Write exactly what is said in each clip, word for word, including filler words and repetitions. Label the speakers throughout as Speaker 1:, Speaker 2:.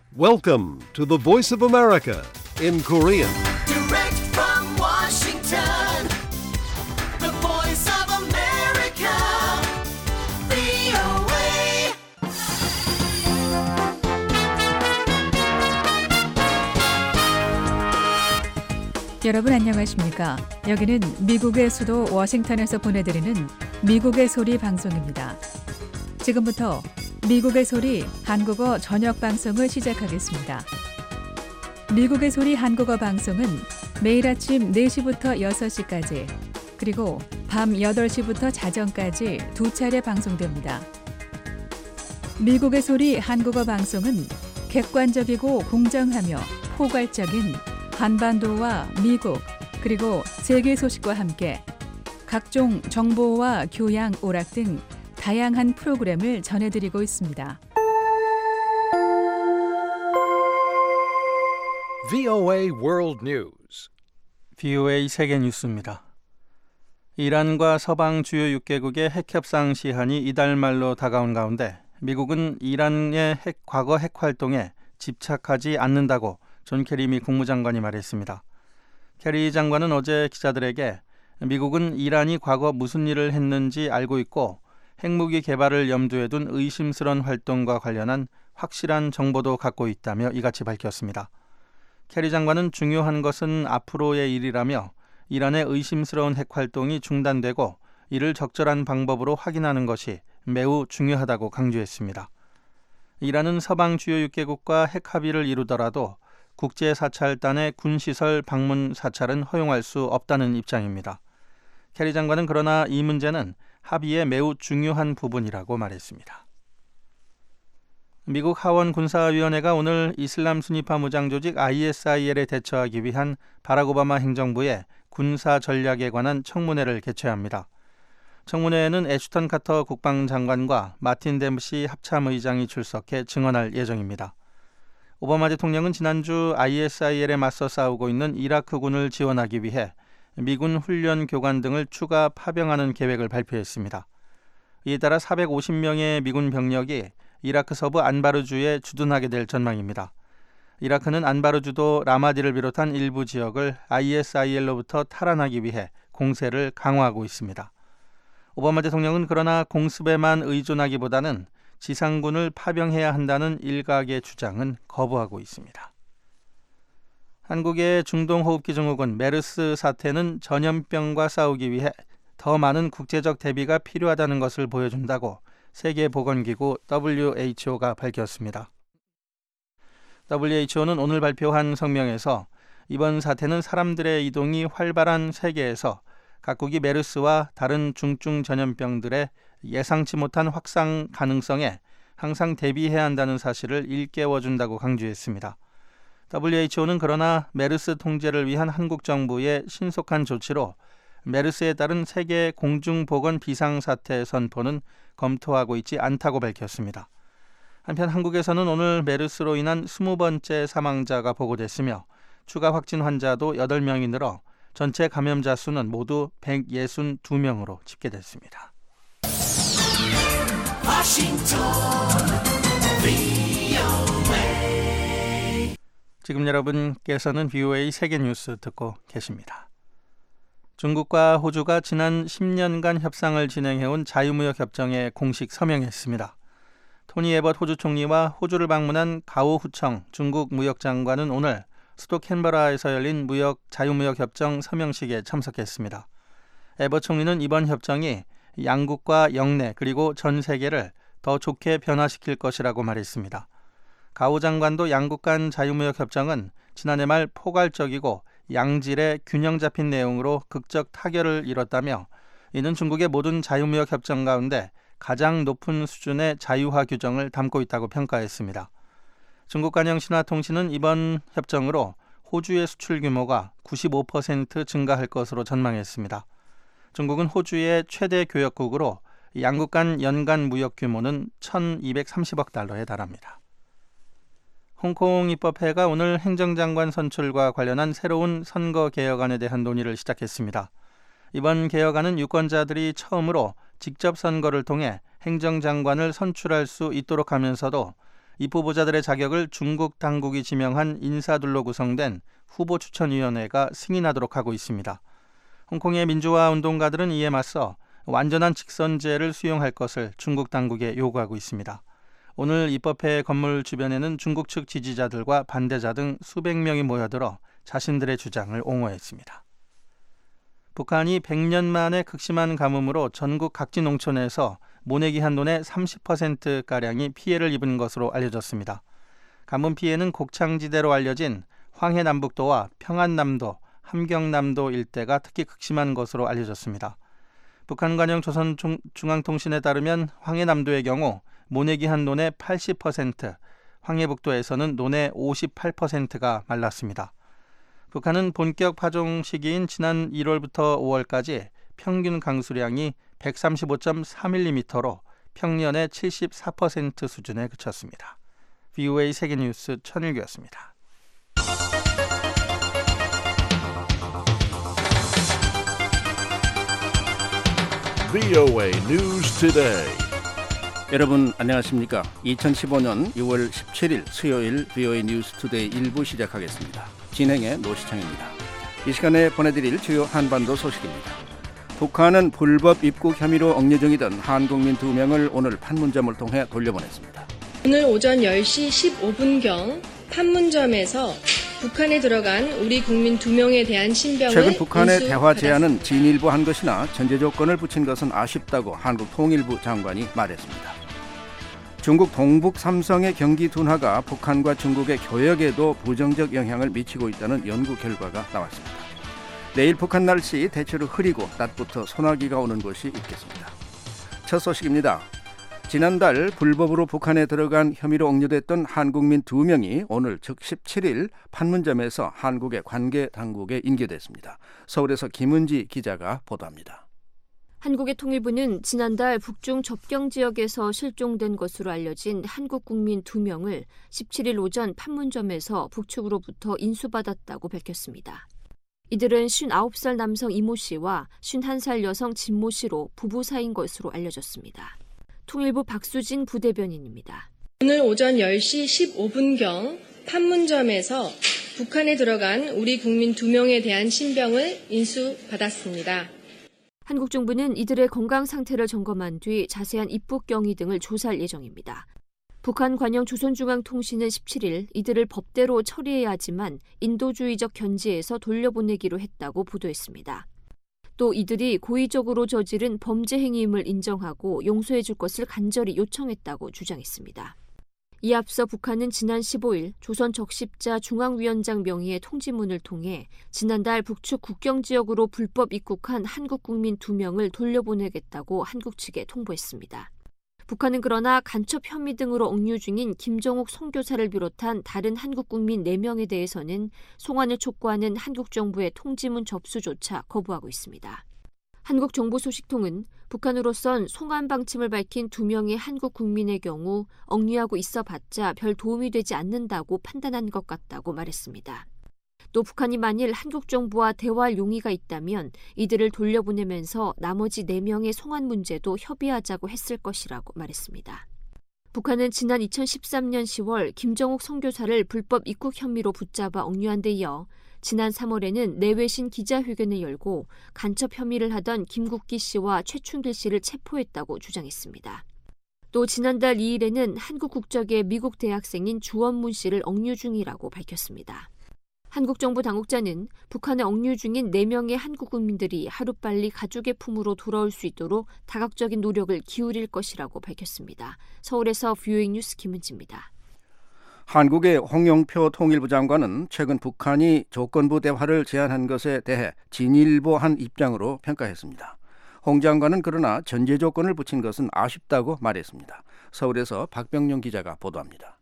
Speaker 1: Welcome to the Voice of America in Korean.
Speaker 2: Direct from Washington, the Voice of America, 브이오에이.
Speaker 3: 여러분 안녕하십니까? 여기는 미국의 수도 워싱턴에서 보내드리는 미국의 소리 방송입니다. 지금부터 미국의 소리 한국어 저녁 방송을 시작하겠습니다. 미국의 소리 한국어 방송은 매일 아침 네 시부터 여섯 시까지 그리고 밤 여덟 시부터 자정까지 두 차례 방송됩니다. 미국의 소리 한국어 방송은 객관적이고 공정하며 포괄적인 한반도와 미국 그리고 세계 소식과 함께 각종 정보와 교양, 오락 등 다양한 프로그램을 전해드리고 있습니다.
Speaker 1: 브이오에이 World News.
Speaker 4: 브이오에이 세계 뉴스입니다. 이란과 서방 주요 육 개국의 핵협상 시한이 이달 말로 다가온 가운데 미국은 이란의 핵, 과거 핵 활동에 집착하지 않는다고 존 케리 미 국무장관이 말했습니다. 케리 장관은 어제 기자들에게 미국은 이란이 과거 무슨 일을 했는지 알고 있고 핵무기 개발을 염두에 둔 의심스러운 활동과 관련한 확실한 정보도 갖고 있다며 이같이 밝혔습니다. 케리 장관은 중요한 것은 앞으로의 일이라며 이란의 의심스러운 핵 활동이 중단되고 이를 적절한 방법으로 확인하는 것이 매우 중요하다고 강조했습니다. 이란은 서방 주요 육 개국과 핵 합의를 이루더라도 국제사찰단의 군시설 방문 사찰은 허용할 수 없다는 입장입니다. 케리 장관은 그러나 이 문제는 합의의 매우 중요한 부분이라고 말했습니다. 미국 하원 군사위원회가 오늘 이슬람 순위파 무장 조직 아이에스아이엘에 대처하기 위한 바락 오바마 행정부의 군사 전략에 관한 청문회를 개최합니다. 청문회에는 애슈턴 카터 국방장관과 마틴 댐시 합참의장이 출석해 증언할 예정입니다. 오바마 대통령은 지난주 아이에스아이엘에 맞서 싸우고 있는 이라크군을 지원하기 위해 미군 훈련 교관 등을 추가 파병하는 계획을 발표했습니다. 이에 따라 사백오십 명의 미군 병력이 이라크 서부 안바르주에 주둔하게 될 전망입니다. 이라크는 안바르주도 라마디를 비롯한 일부 지역을 아이에스아이엘로부터 탈환하기 위해 공세를 강화하고 있습니다. 오바마 대통령은 그러나 공습에만 의존하기보다는 지상군을 파병해야 한다는 일각의 주장은 거부하고 있습니다. 한국의 중동호흡기 증후군 메르스 사태는 전염병과 싸우기 위해 더 많은 국제적 대비가 필요하다는 것을 보여준다고 세계보건기구 더블유에이치오가 밝혔습니다. 더블유에이치오는 오늘 발표한 성명에서 이번 사태는 사람들의 이동이 활발한 세계에서 각국이 메르스와 다른 중증 전염병들의 예상치 못한 확산 가능성에 항상 대비해야 한다는 사실을 일깨워준다고 강조했습니다. 더블유에이치오는 그러나 메르스 통제를 위한 한국 정부의 신속한 조치로 메르스에 따른 세계 공중보건 비상사태 선포는 검토하고 있지 않다고 밝혔습니다. 한편 한국에서는 오늘 메르스로 인한 스무 번째 사망자가 보고됐으며 추가 확진 환자도 여덟 명이 늘어 전체 감염자 수는 모두 백육십이 명으로 집계됐습니다.
Speaker 2: 워싱턴, 브이오에이.
Speaker 4: 지금 여러분께서는 브이오에이 세계 뉴스 듣고 계십니다. 중국과 호주가 지난 십 년간 협상을 진행해온 자유무역 협정에 공식 서명했습니다. 토니 에벗 호주 총리와 호주를 방문한 가오 후청 중국 무역장관은 오늘 수도 캔버라에서 열린 무역 자유무역 협정 서명식에 참석했습니다. 에벗 총리는 이번 협정이 양국과 영내 그리고 전 세계를 더 좋게 변화시킬 것이라고 말했습니다. 가오 장관도 양국 간 자유무역 협정은 지난해 말 포괄적이고 양질의 균형 잡힌 내용으로 극적 타결을 이뤘다며 이는 중국의 모든 자유무역 협정 가운데 가장 높은 수준의 자유화 규정을 담고 있다고 평가했습니다. 중국 관영 신화통신은 이번 협정으로 호주의 수출 규모가 구십오 퍼센트 증가할 것으로 전망했습니다. 중국은 호주의 최대 교역국으로 양국 간 연간 무역 규모는 천이백삼십억 달러에 달합니다. 홍콩 입법회가 오늘 행정장관 선출과 관련한 새로운 선거 개혁안에 대한 논의를 시작했습니다. 이번 개혁안은 유권자들이 처음으로 직접 선거를 통해 행정장관을 선출할 수 있도록 하면서도 입후보자들의 자격을 중국 당국이 지명한 인사들로 구성된 후보추천위원회가 승인하도록 하고 있습니다. 홍콩의 민주화 운동가들은 이에 맞서 완전한 직선제를 수용할 것을 중국 당국에 요구하고 있습니다. 오늘 입법회 건물 주변에는 중국 측 지지자들과 반대자 등 수백 명이 모여들어 자신들의 주장을 옹호했습니다. 북한이 백 년 만에 극심한 가뭄으로 전국 각지 농촌에서 모내기 한돈의 삼십 퍼센트가량이 피해를 입은 것으로 알려졌습니다. 가뭄 피해는 곡창지대로 알려진 황해남북도와 평안남도, 함경남도 일대가 특히 극심한 것으로 알려졌습니다. 북한 관영 조선중앙통신에 따르면 황해남도의 경우 모내기 한돈의 팔십 퍼센트, 황해북도에서는 논의 오십팔 퍼센트가 말랐습니다. 북한은 본격 파종 시기인 지난 일월부터 오월까지 평균 강수량이 백삼십오 점 사 밀리미터로 평년의 칠십사 퍼센트 수준에 그쳤습니다. 브이오에이 세계뉴스 천일규였습니다.
Speaker 1: 브이오에이 News Today.
Speaker 5: 여러분 안녕하십니까? 이천십오년 유월 십칠일 수요일 브이오에이 뉴스 투데이 일부 시작하겠습니다. 진행의 노시창입니다. 이 시간에 보내드릴 주요 한반도 소식입니다. 북한은 불법 입국 혐의로 억류 중이던 한국민 두 명을 오늘 판문점을 통해 돌려보냈습니다.
Speaker 6: 오늘 오전 열 시 십오 분경 판문점에서 북한에 들어간 우리 국민 두 명에 대한 신병을
Speaker 5: 최근 북한의 대화
Speaker 6: 인수받았습니다.
Speaker 5: 제안은 진일보한 것이나 전제 조건을 붙인 것은 아쉽다고 한국 통일부 장관이 말했습니다. 중국 동북 삼성의 경기 둔화가 북한과 중국의 교역에도 부정적 영향을 미치고 있다는 연구 결과가 나왔습니다. 내일 북한 날씨 대체로 흐리고 낮부터 소나기가 오는 곳이 있겠습니다. 첫 소식입니다. 지난달 불법으로 북한에 들어간 혐의로 억류됐던 한국민 두 명이 오늘 즉 십칠일 판문점에서 한국의 관계 당국에 인계됐습니다. 서울에서 김은지 기자가 보도합니다.
Speaker 7: 한국의 통일부는 지난달 북중 접경 지역에서 실종된 것으로 알려진 한국 국민 두 명을 십칠일 오전 판문점에서 북측으로부터 인수받았다고 밝혔습니다. 이들은 쉰아홉 살 남성 이모 씨와 쉰한 살 여성 진모 씨로 부부 사이인 것으로 알려졌습니다. 통일부 박수진 부대변인입니다.
Speaker 6: 오늘 오전 열 시 십오 분경 판문점에서 북한에 들어간 우리 국민 두 명에 대한 신병을 인수받았습니다.
Speaker 7: 한국 정부는 이들의 건강 상태를 점검한 뒤 자세한 입국 경위 등을 조사할 예정입니다. 북한 관영 조선중앙통신은 십칠일 이들을 법대로 처리해야 하지만 인도주의적 견지에서 돌려보내기로 했다고 보도했습니다. 또 이들이 고의적으로 저지른 범죄 행위임을 인정하고 용서해 줄 것을 간절히 요청했다고 주장했습니다. 이에 앞서 북한은 지난 십오일 조선 적십자 중앙위원장 명의의 통지문을 통해 지난달 북측 국경지역으로 불법 입국한 한국 국민 두 명을 돌려보내겠다고 한국 측에 통보했습니다. 북한은 그러나 간첩 혐의 등으로 억류 중인 김정욱 선교사를 비롯한 다른 한국 국민 네 명에 대해서는 송환을 촉구하는 한국 정부의 통지문 접수조차 거부하고 있습니다. 한국 정부 소식통은 북한으로선 송환 방침을 밝힌 두 명의 한국 국민의 경우 억류하고 있어봤자 별 도움이 되지 않는다고 판단한 것 같다고 말했습니다. 또 북한이 만일 한국 정부와 대화할 용의가 있다면 이들을 돌려보내면서 나머지 네 명의 송환 문제도 협의하자고 했을 것이라고 말했습니다. 북한은 지난 이천십삼년 시월 김정욱 선교사를 불법 입국 혐의로 붙잡아 억류한 데 이어 지난 삼월에는 내외신 기자회견을 열고 간첩 혐의를 하던 김국기 씨와 최춘길 씨를 체포했다고 주장했습니다. 또 지난달 이일에는 한국 국적의 미국 대학생인 주원문 씨를 억류 중이라고 밝혔습니다. 한국 정부 당국자는 북한에 억류 중인 네 명의 한국 국민들이 하루빨리 가족의 품으로 돌아올 수 있도록 다각적인 노력을 기울일 것이라고 밝혔습니다. 서울에서 브이오에이 뉴스 김은지입니다.
Speaker 5: 한국의 홍영표 통일부 장관은 최근 북한이 조건부 대화를 제안한 것에 대해 진일보한 입장으로 평가했습니다. 홍 장관은 그러나 전제 조건을 붙인 것은 아쉽다고 말했습니다. 서울에서 박병용 기자가 보도합니다.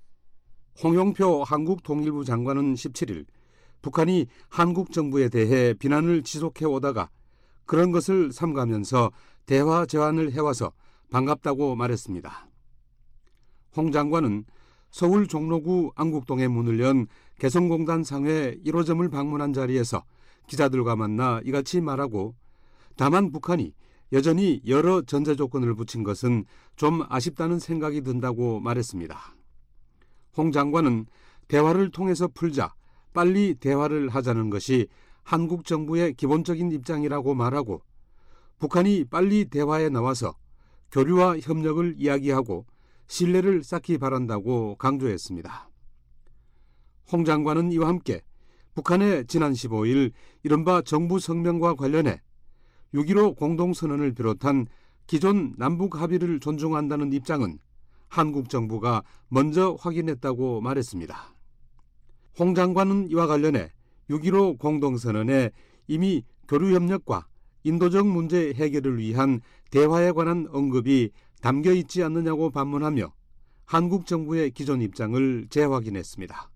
Speaker 8: 홍영표 한국 통일부 장관은 십칠일 북한이 한국 정부에 대해 비난을 지속해오다가 그런 것을 삼가면서 대화 제안을 해와서 반갑다고 말했습니다. 홍 장관은 서울 종로구 안국동에 문을 연 개성공단 상회 일 호점을 방문한 자리에서 기자들과 만나 이같이 말하고 다만 북한이 여전히 여러 전제 조건을 붙인 것은 좀 아쉽다는 생각이 든다고 말했습니다. 홍 장관은 대화를 통해서 풀자, 빨리 대화를 하자는 것이 한국 정부의 기본적인 입장이라고 말하고 북한이 빨리 대화에 나와서 교류와 협력을 이야기하고 신뢰를 쌓기 바란다고 강조했습니다. 홍 장관은 이와 함께 북한의 지난 십오일 이른바 정부 성명과 관련해 육점일오 공동선언을 비롯한 기존 남북 합의를 존중한다는 입장은 한국 정부가 먼저 확인했다고 말했습니다. 홍 장관은 이와 관련해 육점일오 공동선언에 이미 교류협력과 인도적 문제 해결을 위한 대화에 관한 언급이 담겨 있지 않느냐고 반문하며 한국 정부의 기존 입장을 재확인했습니다.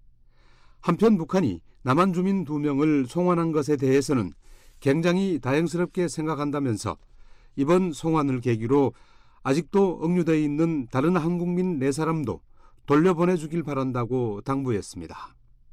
Speaker 8: 한편 북한이 남한 주민 두 명을 송환한 것에 대해서는 굉장히 다행스럽게 생각한다면서 이번 송환을 계기로 아직도 억류되어 있는 다른 한국민 네 사람도 돌려보내주길 바란다고 당부했습니다.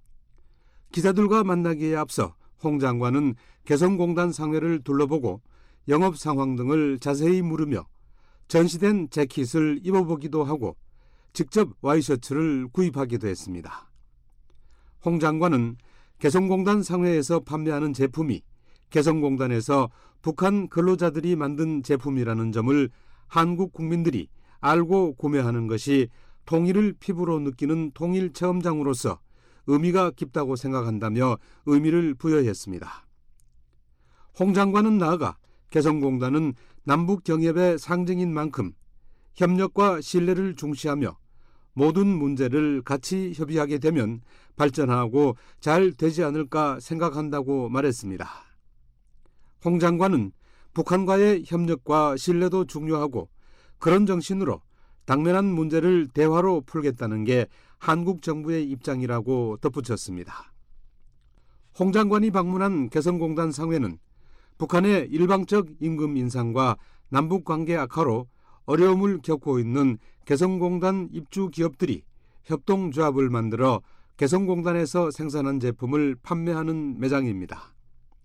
Speaker 8: 기자들과 만나기에 앞서 홍 장관은 개성공단 상회를 둘러보고 영업 상황 등을 자세히 물으며 전시된 재킷을 입어보기도 하고 직접 와이셔츠를 구입하기도 했습니다. 홍 장관은 개성공단 상회에서 판매하는 제품이 개성공단에서 북한 근로자들이 만든 제품이라는 점을 한국 국민들이 알고 구매하는 것이 통일을 피부로 느끼는 통일체험장으로서 의미가 깊다고 생각한다며 의미를 부여했습니다. 홍 장관은 나아가 개성공단은 남북 경협의 상징인 만큼 협력과 신뢰를 중시하며 모든 문제를 같이 협의하게 되면 발전하고 잘 되지 않을까 생각한다고 말했습니다. 홍 장관은 북한과의 협력과 신뢰도 중요하고 그런 정신으로 당면한 문제를 대화로 풀겠다는 게 한국 정부의 입장이라고 덧붙였습니다. 홍 장관이 방문한 개성공단 상회는 북한의 일방적 임금 인상과 남북관계 악화로 어려움을 겪고 있는 개성공단 입주 기업들이 협동조합을 만들어 개성공단에서 생산한 제품을 판매하는 매장입니다.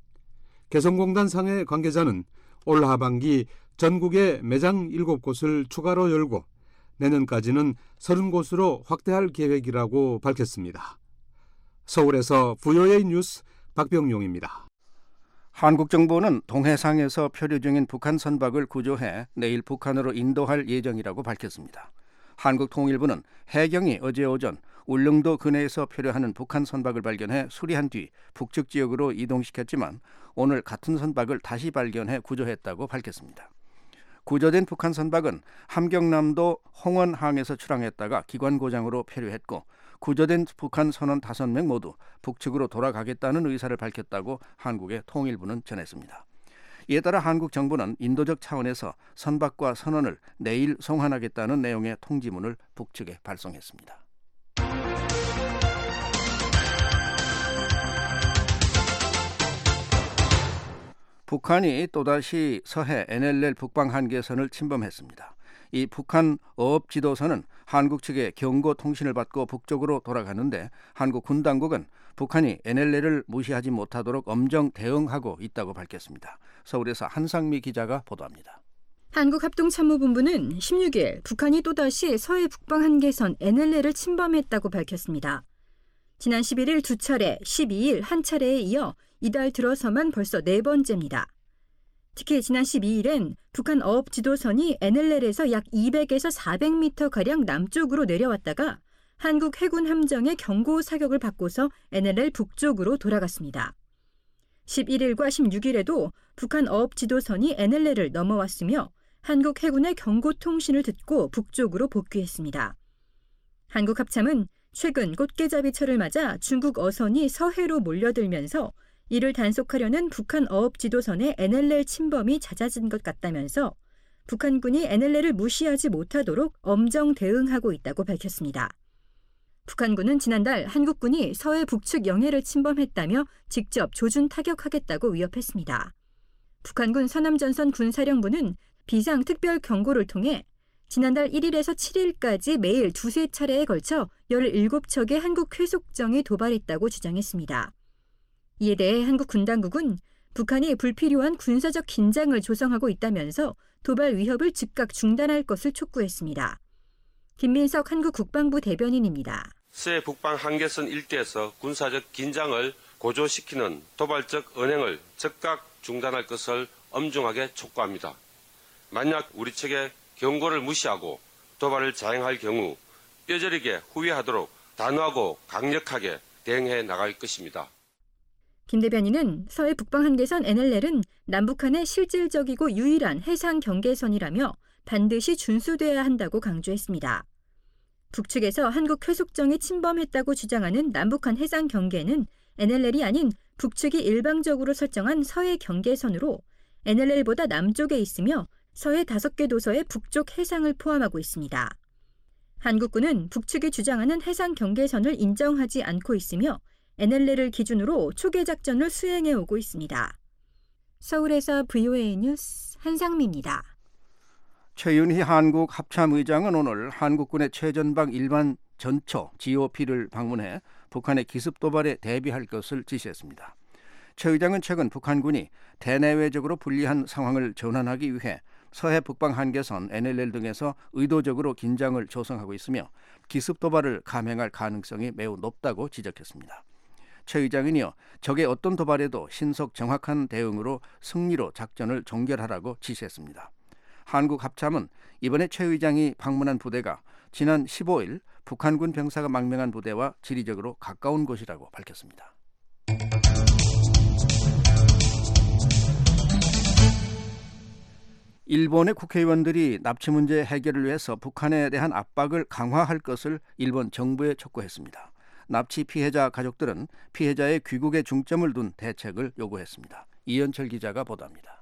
Speaker 8: 개성공단 상회 관계자는 올 하반기 전국에 매장 일곱 곳을 추가로 열고 내년까지는 서른 곳으로 확대할 계획이라고 밝혔습니다. 서울에서 브이오에이 뉴스 박병용입니다.
Speaker 5: 한국 정부는 동해상에서 표류 중인 북한 선박을 구조해 내일 북한으로 인도할 예정이라고 밝혔습니다. 한국통일부는 해경이 어제 오전 울릉도 근해에서 표류하는 북한 선박을 발견해 수리한 뒤 북측 지역으로 이동시켰지만 오늘 같은 선박을 다시 발견해 구조했다고 밝혔습니다. 구조된 북한 선박은 함경남도 홍원항에서 출항했다가 기관 고장으로 표류했고 구조된 북한 선원 다섯 명 모두 북측으로 돌아가겠다는 의사를 밝혔다고 한국의 통일부는 전했습니다. 이에 따라 한국 정부는 인도적 차원에서 선박과 선원을 내일 송환하겠다는 내용의 통지문을 북측에 발송했습니다. 북한이 또다시 서해 엔엘엘 북방 한계선을 침범했습니다. 이 북한 어업 지도선은 한국 측의 경고 통신을 받고 북쪽으로 돌아가는데 한국 군 당국은 북한이 엔엘엘을 무시하지 못하도록 엄정 대응하고 있다고 밝혔습니다. 서울에서 한상미 기자가 보도합니다.
Speaker 9: 한국합동참모본부는 십육일 북한이 또다시 서해 북방 한계선 엔엘엘을 침범했다고 밝혔습니다. 지난 십일일 두 차례, 십이일 한 차례에 이어 이달 들어서만 벌써 네 번째입니다. 특히 지난 십이일엔 북한 어업 지도선이 엔엘엘에서 약 이백에서 사백 미터가량 남쪽으로 내려왔다가 한국 해군 함정의 경고 사격을 받고서 엔엘엘 북쪽으로 돌아갔습니다. 십일일과 십육일에도 북한 어업 지도선이 엔엘엘을 넘어왔으며 한국 해군의 경고 통신을 듣고 북쪽으로 복귀했습니다. 한국 합참은 최근 꽃게잡이철을 맞아 중국 어선이 서해로 몰려들면서 이를 단속하려는 북한 어업 지도선의 엔엘엘 침범이 잦아진 것 같다면서 북한군이 엔엘엘을 무시하지 못하도록 엄정 대응하고 있다고 밝혔습니다. 북한군은 지난달 한국군이 서해 북측 영해를 침범했다며 직접 조준 타격하겠다고 위협했습니다. 북한군 서남전선 군사령부는 비상특별 경고를 통해 지난달 일일에서 칠일까지 매일 두세 차례에 걸쳐 열일곱 척의 한국 회속정이 도발했다고 주장했습니다. 이에 대해 한국 군 당국은 북한이 불필요한 군사적 긴장을 조성하고 있다면서 도발 위협을 즉각 중단할 것을 촉구했습니다. 김민석 한국 국방부 대변인입니다.
Speaker 10: 서해 북방 한계선 일대에서 군사적 긴장을 고조시키는 도발적 언행을 즉각 중단할 것을 엄중하게 촉구합니다. 만약 우리 측의 경고를 무시하고 도발을 자행할 경우 뼈저리게 후회하도록 단호하고 강력하게 대응해 나갈 것입니다.
Speaker 9: 김 대변인은 서해 북방 한계선 엔엘엘은 남북한의 실질적이고 유일한 해상 경계선이라며 반드시 준수돼야 한다고 강조했습니다. 북측에서 한국 회속정이 침범했다고 주장하는 남북한 해상 경계는 엔엘엘이 아닌 북측이 일방적으로 설정한 서해 경계선으로 엔엘엘보다 남쪽에 있으며 서해 다섯 개 도서의 북쪽 해상을 포함하고 있습니다. 한국군은 북측이 주장하는 해상 경계선을 인정하지 않고 있으며 엔엘엘을 기준으로 초계 작전을 수행해 오고 있습니다. 서울에서 브이오에이 뉴스 한상미입니다.
Speaker 5: 최윤희 한국 합참의장은 오늘 한국군의 최전방 일반 전초 지오피를 방문해 북한의 기습 도발에 대비할 것을 지시했습니다. 최 의장은 최근 북한군이 대내외적으로 불리한 상황을 전환하기 위해 서해 북방 한계선 엔엘엘 등에서 의도적으로 긴장을 조성하고 있으며 기습 도발을 감행할 가능성이 매우 높다고 지적했습니다. 최 의장은 이어 적의 어떤 도발에도 신속 정확한 대응으로 승리로 작전을 종결하라고 지시했습니다. 한국 합참은 이번에 최 의장이 방문한 부대가 지난 십오일 북한군 병사가 망명한 부대와 지리적으로 가까운 곳이라고 밝혔습니다. 일본의 국회의원들이 납치 문제 해결을 위해서 북한에 대한 압박을 강화할 것을 일본 정부에 촉구했습니다. 납치 피해자 가족들은 피해자의 귀국에 중점을 둔 대책을 요구했습니다. 이현철 기자가 보도합니다.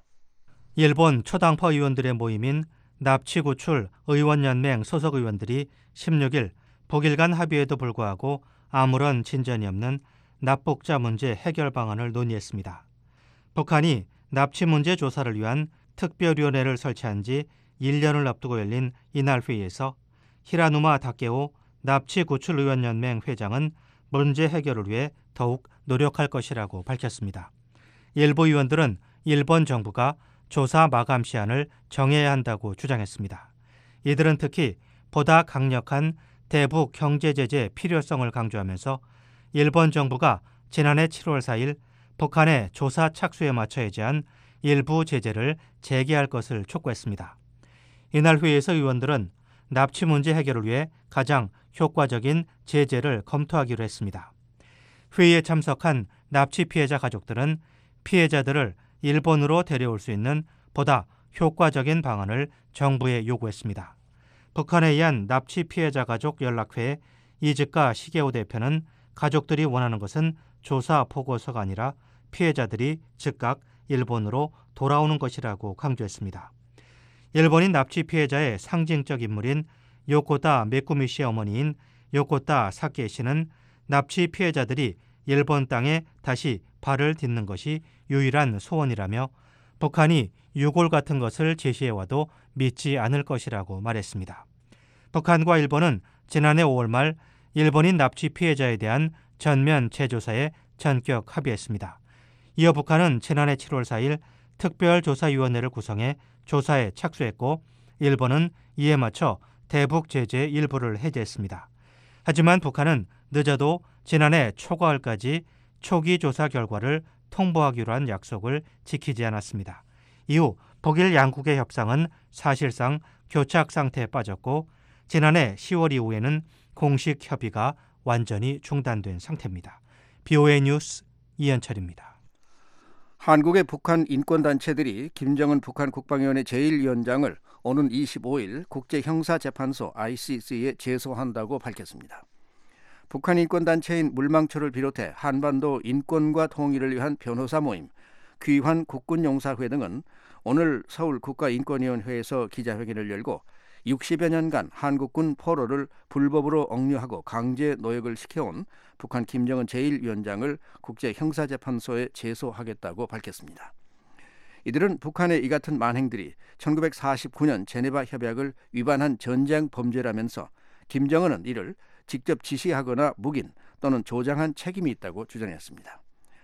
Speaker 4: 일본 초당파 의원들의 모임인 납치구출 의원연맹 소속 의원들이 십육일 북일 간 합의에도 불구하고 아무런 진전이 없는 납북자 문제 해결 방안을 논의했습니다. 북한이 납치 문제 조사를 위한 특별위원회를 설치한 지 일 년을 앞두고 열린 이날 회의에서 히라누마 다케오 납치구출의원연맹 회장은 문제 해결을 위해 더욱 노력할 것이라고 밝혔습니다. 일부 의원들은 일본 정부가 조사 마감 시한을 정해야 한다고 주장했습니다. 이들은 특히 보다 강력한 대북 경제 제재 필요성을 강조하면서 일본 정부가 지난해 칠월 사일 북한의 조사 착수에 맞춰 해제한 일부 제재를 재개할 것을 촉구했습니다. 이날 회의에서 의원들은 납치 문제 해결을 위해 가장 효과적인 제재를 검토하기로 했습니다. 회의에 참석한 납치 피해자 가족들은 피해자들을 일본으로 데려올 수 있는 보다 효과적인 방안을 정부에 요구했습니다. 북한에 의한 납치 피해자 가족 연락회 이즈카 시게오 대표는 가족들이 원하는 것은 조사 보고서가 아니라 피해자들이 즉각 일본으로 돌아오는 것이라고 강조했습니다. 일본인 납치 피해자의 상징적 인물인 요코타 메쿠미 씨의 어머니인 요코타 사케 씨는 납치 피해자들이 일본 땅에 다시 발을 딛는 것이 유일한 소원이라며 북한이 유골 같은 것을 제시해와도 믿지 않을 것이라고 말했습니다. 북한과 일본은 지난해 오월 말 일본인 납치 피해자에 대한 전면 재조사에 전격 합의했습니다. 이어 북한은 지난해 칠월 사일 특별조사위원회를 구성해 조사에 착수했고 일본은 이에 맞춰 대북 제재 일부를 해제했습니다. 하지만 북한은 늦어도 지난해 초가을까지 초기 조사 결과를 통보하기로 한 약속을 지키지 않았습니다. 이후 북일 양국의 협상은 사실상 교착 상태에 빠졌고 지난해 시월 이후에는 공식 협의가 완전히 중단된 상태입니다. 브이오에이 뉴스 이현철입니다.
Speaker 5: 한국의 북한 인권단체들이 김정은 북한 국방위원회 제일 위원장을 오는 이십오일 국제형사재판소 아이씨씨에 제소한다고 밝혔습니다. 북한 인권단체인 물망초를 비롯해 한반도 인권과 통일을 위한 변호사 모임, 귀환 국군용사회 등은 오늘 서울 국가인권위원회에서 기자회견을 열고 육십여 년간 한국군 포로를 불법으로 억류하고 강제 노역을 시켜온 북한 김정은 제일 위원장을 국제형사재판소에 제소하겠다고 밝혔습니다. 이들은 북한의 이 같은 만행들이 천구백사십구년 제네바 협약을 위반한 전쟁 범죄라면서 김정은은 이를 직접 지시하거나 묵인 또는 조장한 책임이 있다고 주장했습니다.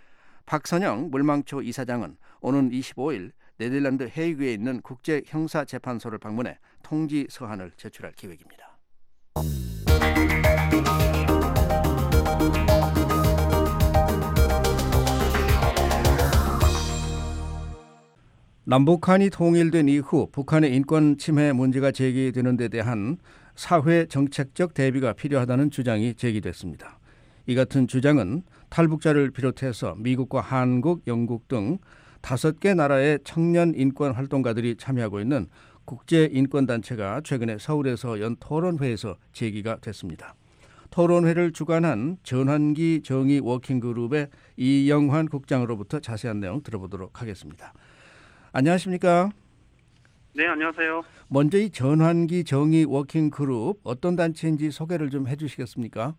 Speaker 5: 박선영 물망초 이사장은 오는 이십오일 네덜란드 헤이그에 있는 국제형사재판소를 방문해 통지 서한을 제출할 계획입니다. 남북한이 통일된 이후 북한의 인권 침해 문제가 제기되는 데 대한 사회 정책적 대비가 필요하다는 주장이 제기됐습니다. 이 같은 주장은 탈북자를 비롯해서 미국과 한국, 영국 등 다섯 개 나라의 청년 인권 활동가들이 참여하고 있는 국제인권단체가 최근에 서울에서 연 토론회에서 제기가 됐습니다. 토론회를 주관한 전환기 정의 워킹그룹의 이영환 국장으로부터 자세한 내용 들어보도록 하겠습니다. 안녕하십니까?
Speaker 11: 네, 안녕하세요.
Speaker 5: 먼저 이 전환기 정의 워킹그룹 어떤 단체인지 소개를 좀 해주시겠습니까?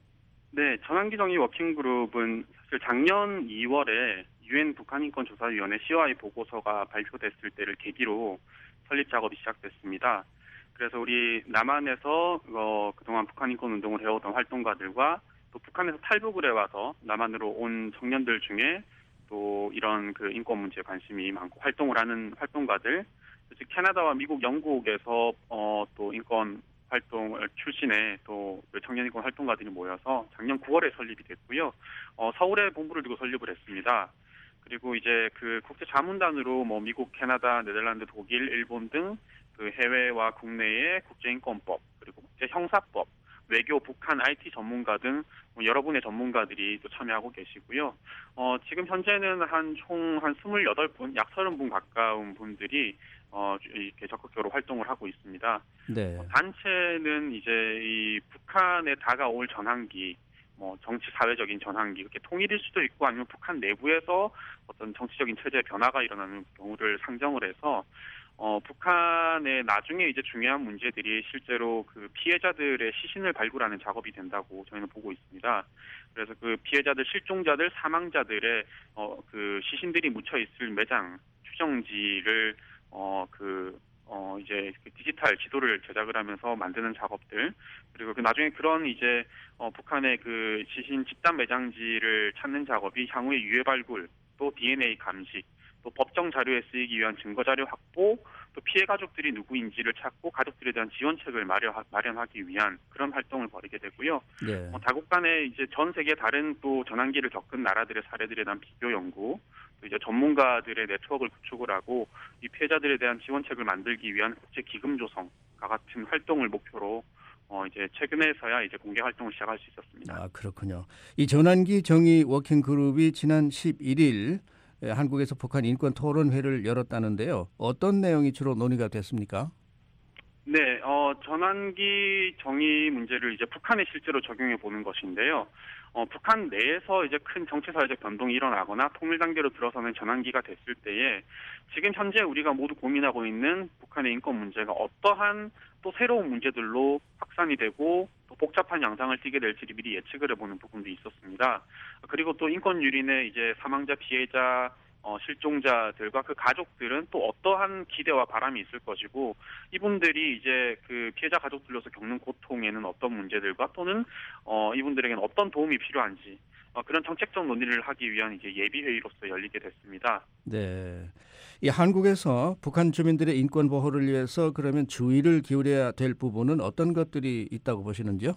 Speaker 11: 네, 전환기 정의 워킹그룹은 사실 작년 이월에 유엔 북한인권조사위원회 씨오아이 보고서가 발표됐을 때를 계기로 설립 작업이 시작됐습니다. 그래서 우리 남한에서 어, 그동안 북한인권 운동을 해오던 활동가들과 또 북한에서 탈북을 해와서 남한으로 온 청년들 중에 또 이런 그 인권 문제에 관심이 많고 활동을 하는 활동가들, 즉 캐나다와 미국, 영국에서 어, 또 인권 활동을 출신의 또 청년 인권 활동가들이 모여서 작년 구월에 설립이 됐고요. 어, 서울에 본부를 두고 설립을 했습니다. 그리고 이제 그 국제 자문단으로 뭐 미국, 캐나다, 네덜란드, 독일, 일본 등 그 해외와 국내의 국제인권법 그리고 국제 형사법, 외교, 북한, 아이티 전문가 등 여러 분의 전문가들이 또 참여하고 계시고요. 어, 지금 현재는 한 총 한 스물여덟 분, 약 서른 분 가까운 분들이 어, 이렇게 적극적으로 활동을 하고 있습니다.
Speaker 5: 네.
Speaker 11: 어, 단체는 이제 이 북한에 다가올 전환기, 뭐 정치 사회적인 전환기, 이렇게 통일일 수도 있고 아니면 북한 내부에서 어떤 정치적인 체제 변화가 일어나는 경우를 상정을 해서 어, 북한의 나중에 이제 중요한 문제들이 실제로 그 피해자들의 시신을 발굴하는 작업이 된다고 저희는 보고 있습니다. 그래서 그 피해자들, 실종자들, 사망자들의 어, 그 시신들이 묻혀 있을 매장, 추정지를 어, 그 어, 이제 그 디지털 지도를 제작을 하면서 만드는 작업들, 그리고 그 나중에 그런 이제 어, 북한의 그 시신 집단 매장지를 찾는 작업이 향후에 유해 발굴, 또 디엔에이 감식, 또 법정 자료에 쓰이기 위한 증거 자료 확보, 또 피해 가족들이 누구인지를 찾고 가족들에 대한 지원책을 마련, 마련하기 위한 그런 활동을 벌이게 되고요.
Speaker 5: 네.
Speaker 11: 어, 다국 간에 이제 전 세계 다른 또 전환기를 겪은 나라들의 사례들에 대한 비교 연구, 또 이제 전문가들의 네트워크를 구축을 하고 이 피해자들에 대한 지원책을 만들기 위한 국제 기금 조성과 같은 활동을 목표로 어 이제 최근에서야 이제 공개 활동을 시작할 수 있었습니다.
Speaker 5: 아, 그렇군요. 이 전환기 정의 워킹그룹이 지난 십일 일 한국에서 북한 인권 토론회를 열었다는데요. 어떤 내용이 주로 논의가 됐습니까?
Speaker 11: 네, 어, 전환기 정의 문제를 이제 북한에 실제로 적용해 보는 것인데요. 어, 북한 내에서 이제 큰 정치사회적 변동이 일어나거나 통일 단계로 들어서는 전환기가 됐을 때에 지금 현재 우리가 모두 고민하고 있는 북한의 인권 문제가 어떠한 또 새로운 문제들로 확산이 되고 또 복잡한 양상을 띠게 될지를 미리 예측을 해보는 부분도 있었습니다. 그리고 또 인권 유린의 이제 사망자, 피해자, 어, 실종자들과 그 가족들은 또 어떠한 기대와 바람이 있을 것이고 이분들이 이제 그 피해자 가족들로서 겪는 고통에는 어떤 문제들과 또는 어, 이분들에게는 어떤 도움이 필요한지 어, 그런 정책적 논의를 하기 위한 이제 예비 회의로서 열리게 됐습니다.
Speaker 5: 네, 이 한국에서 북한 주민들의 인권 보호를 위해서 그러면 주의를 기울여야 될 부분은 어떤 것들이 있다고 보시는지요?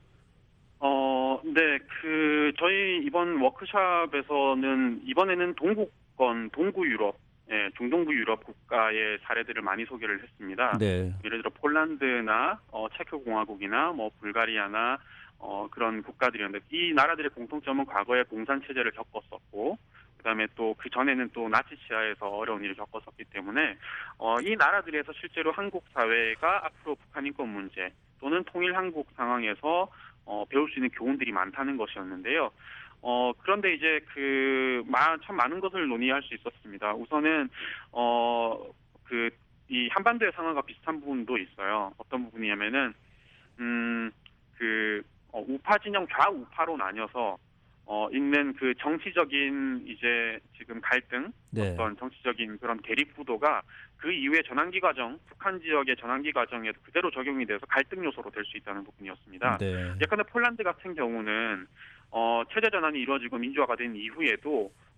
Speaker 11: 어, 네, 그 저희 이번 워크숍에서는 이번에는 동국 건 동구 유럽, 예, 중동부 유럽 국가의 사례들을 많이 소개를 했습니다.
Speaker 5: 네.
Speaker 11: 예를 들어 폴란드나 어, 체코공화국이나 뭐 불가리아나 어, 그런 국가들이었는데 이 나라들의 공통점은 과거에 공산 체제를 겪었었고, 그다음에 또 그 전에는 또 나치 시하에서 어려운 일을 겪었었기 때문에 어, 이 나라들에서 실제로 한국 사회가 앞으로 북한 인권 문제 또는 통일 한국 상황에서 어, 배울 수 있는 교훈들이 많다는 것이었는데요. 어, 그런데 이제 그, 참 많은 것을 논의할 수 있었습니다. 우선은, 어, 그, 이 한반도의 상황과 비슷한 부분도 있어요. 어떤 부분이냐면은, 음, 그, 어, 우파 진영 좌우파로 나뉘어서, 어, 있는 그 정치적인 이제 지금 갈등,
Speaker 5: 네.
Speaker 11: 어떤 정치적인 그런 대립 구도가 그 이후에 전환기 과정, 북한 지역의 전환기 과정에도 그대로 적용이 돼서 갈등 요소로 될 수 있다는 부분이었습니다.
Speaker 5: 네.
Speaker 11: 예컨대 폴란드 같은 경우는 어, 체제 전환이 이루어지고 민주화가 된 이후에도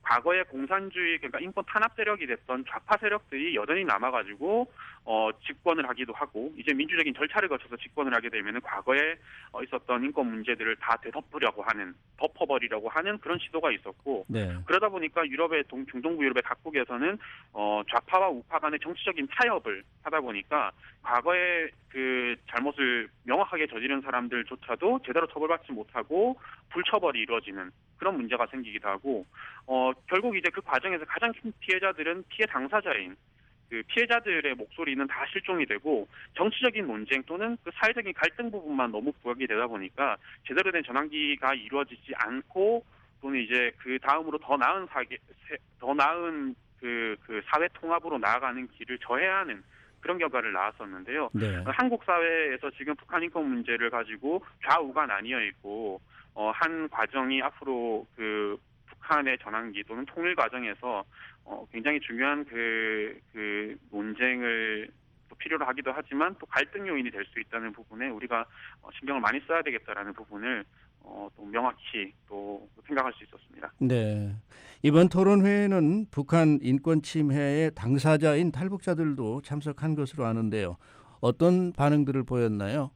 Speaker 11: 과거의 공산주의 그러니까 인권 탄압 세력이 됐던 좌파 세력들이 여전히 남아가지고 어, 집권을 하기도 하고 이제 민주적인 절차를 거쳐서 집권을 하게 되면은 과거에 어, 있었던 인권 문제들을 다 되덮으려고 하는 덮어버리려고 하는 그런 시도가 있었고
Speaker 5: 네.
Speaker 11: 그러다 보니까 유럽의 동, 중동부 유럽의 각국에서는 어, 좌파와 우파 간의 정치적인 타협을 하다 보니까 과거에 그 잘못을 명확하게 저지른 사람들조차도 제대로 처벌받지 못하고 불처벌이 이루어지는 그런 문제가 생기기도 하고 어, 결국 이제 그 과정에서 가장 큰 피해자들은 피해 당사자인 그 피해자들의 목소리는 다 실종이 되고 정치적인 논쟁 또는 그 사회적인 갈등 부분만 너무 부각이 되다 보니까 제대로 된 전환기가 이루어지지 않고 또는 이제 그 다음으로 더 나은 사계, 더 나은 그, 그 사회 통합으로 나아가는 길을 저해야 하는 그런 결과를 낳았었는데요.
Speaker 5: 네.
Speaker 11: 한국 사회에서 지금 북한 인권 문제를 가지고 좌우가 나뉘어 있고 어, 한 과정이 앞으로 그 북한의 전환기 또는 통일 과정에서 어, 굉장히 중요한 그, 그 논쟁을 또 필요로 하기도 하지만 또 갈등 요인이 될 수 있다는 부분에 우리가 어, 신경을 많이 써야 되겠다라는 부분을 어, 또 명확히 또 생각할 수 있었습니다.
Speaker 5: 네. 이번 토론회에는 북한 인권 침해의 당사자인 탈북자들도 참석한 것으로 아는데요. 어떤 반응들을 보였나요?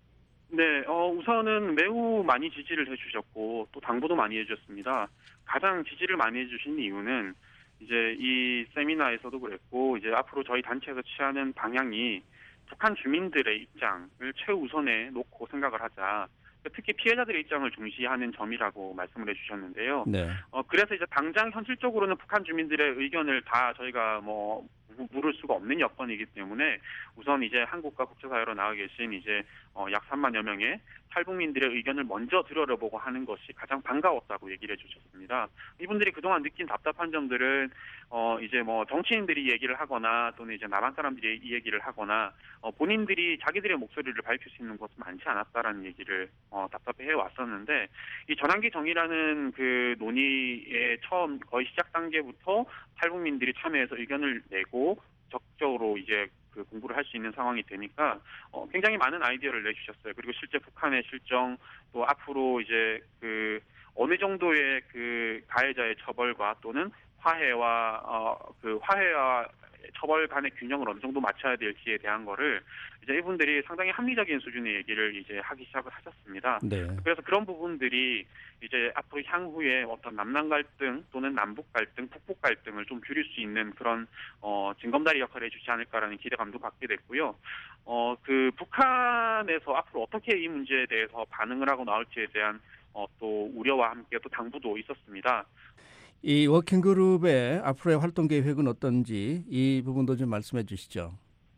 Speaker 11: 네, 어, 우선은 매우 많이 지지를 해주셨고 또 당부도 많이 해주셨습니다. 가장 지지를 많이 해주신 이유는 이제 이 세미나에서도 그랬고 이제 앞으로 저희 단체에서 취하는 방향이 북한 주민들의 입장을 최우선에 놓고 생각을 하자. 특히 피해자들의 입장을 중시하는 점이라고 말씀을 해주셨는데요.
Speaker 5: 네.
Speaker 11: 어, 그래서 이제 당장 현실적으로는 북한 주민들의 의견을 다 저희가 뭐 물을 수가 없는 여건이기 때문에 우선 이제 한국과 국제사회로 나와 계신 이제 어, 약 삼만여 명의 탈북민들의 의견을 먼저 들여다보고 하는 것이 가장 반가웠다고 얘기를 해주셨습니다. 이분들이 그동안 느낀 답답한 점들은 어, 이제 뭐 정치인들이 얘기를 하거나 또는 이제 남한 사람들이 이 얘기를 하거나 어, 본인들이 자기들의 목소리를 밝힐 수 있는 것은 많지 않았다라는 얘기를 어, 답답해 왔었는데 이 전환기 정의라는 그 논의의 처음 거의 시작 단계부터 탈북민들이 참여해서 의견을 내고 적극적으로 이제 그 공부를 할 수 있는 상황이 되니까 어, 굉장히 많은 아이디어를 내주셨어요. 그리고 실제 북한의 실정 또 앞으로 이제 그 어느 정도의 그 가해자의 처벌과 또는 화해와 어, 그 화해와 처벌 간의 균형을 어느 정도 맞춰야 될지에 대한 거를 이제 이분들이 상당히 합리적인 수준의 얘기를 이제 하기 시작을 하셨습니다.
Speaker 5: 네.
Speaker 11: 그래서 그런 부분들이 이제 앞으로 향후에 어떤 남남 갈등 또는 남북 갈등, 북북 갈등을 좀 줄일 수 있는 그런 어, 징검다리 역할을 해주지 않을까라는 기대감도 갖게 됐고요. 어, 그 북한에서 앞으로 어떻게 이 문제에 대해서 반응을 하고 나올지에 대한 어, 또 우려와 함께 또 당부도 있었습니다.
Speaker 5: 이 워킹그룹의 앞으로의 활동 계획은 어떤지 이 부분도 좀 말씀해 주시죠.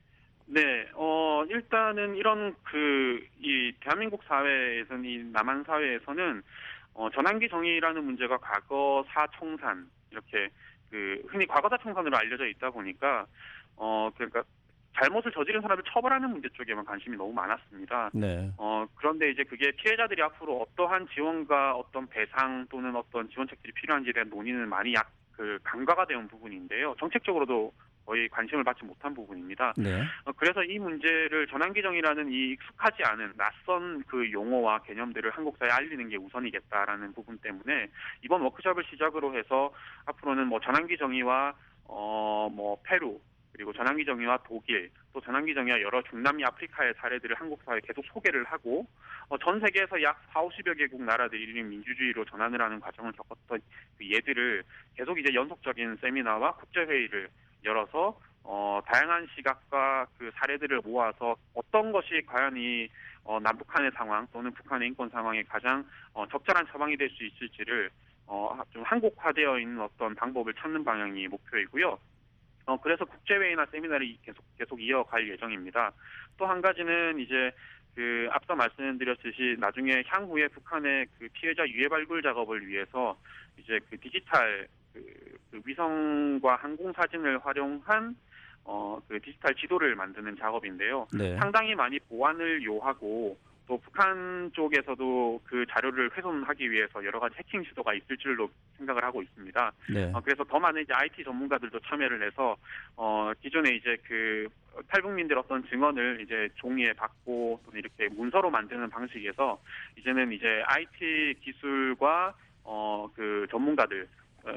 Speaker 11: 네, 어, 일단은 이런 그, 이 대한민국 사회에서는, 이 남한 사회에서는, 어, 전환기 정의라는 문제가 과거 사청산, 이렇게, 그, 흔히 과거사 청산으로 알려져 있다 보니까, 어, 그러니까, 잘못을 저지른 사람을 처벌하는 문제 쪽에만 관심이 너무 많았습니다.
Speaker 5: 네.
Speaker 11: 어, 그런데 이제 그게 피해자들이 앞으로 어떠한 지원과 어떤 배상 또는 어떤 지원책들이 필요한지에 대한 논의는 많이 약, 그, 간과가 되는 부분인데요. 정책적으로도 거의 관심을 받지 못한 부분입니다.
Speaker 5: 네.
Speaker 11: 어, 그래서 이 문제를 전환기정이라는 이 익숙하지 않은 낯선 그 용어와 개념들을 한국 사회에 알리는 게 우선이겠다라는 부분 때문에 이번 워크숍을 시작으로 해서 앞으로는 뭐 전환기정의와 어, 뭐 페루 그리고 전환기정의와 독일, 또 전환기정의와 여러 중남미 아프리카의 사례들을 한국 사회에 계속 소개를 하고 어, 전 세계에서 약 사오십여 개국 나라들이 민주주의로 전환을 하는 과정을 겪었던 그 예들을 계속 이제 연속적인 세미나와 국제회의를 열어서 어, 다양한 시각과 그 사례들을 모아서 어떤 것이 과연 이 어, 남북한의 상황 또는 북한의 인권 상황에 가장 어, 적절한 처방이 될 수 있을지를 어, 좀 한국화되어 있는 어떤 방법을 찾는 방향이 목표이고요. 어, 그래서 국제회의나 세미나를 계속, 계속 이어갈 예정입니다. 또 한 가지는 이제 그 앞서 말씀드렸듯이 나중에 향후에 북한의 그 피해자 유해 발굴 작업을 위해서 이제 그 디지털 그, 그 위성과 항공 사진을 활용한 어, 그 디지털 지도를 만드는 작업인데요.
Speaker 5: 네.
Speaker 11: 상당히 많이 보안을 요하고 또 북한 쪽에서도 그 자료를 훼손하기 위해서 여러 가지 해킹 시도가 있을 줄로 생각을 하고 있습니다.
Speaker 5: 네.
Speaker 11: 어, 그래서 더 많은 이제 아이티 전문가들도 참여를 해서 어, 기존에 이제 그 탈북민들 어떤 증언을 이제 종이에 받고 또는 이렇게 문서로 만드는 방식에서 이제는 이제 아이티 기술과 어, 그 전문가들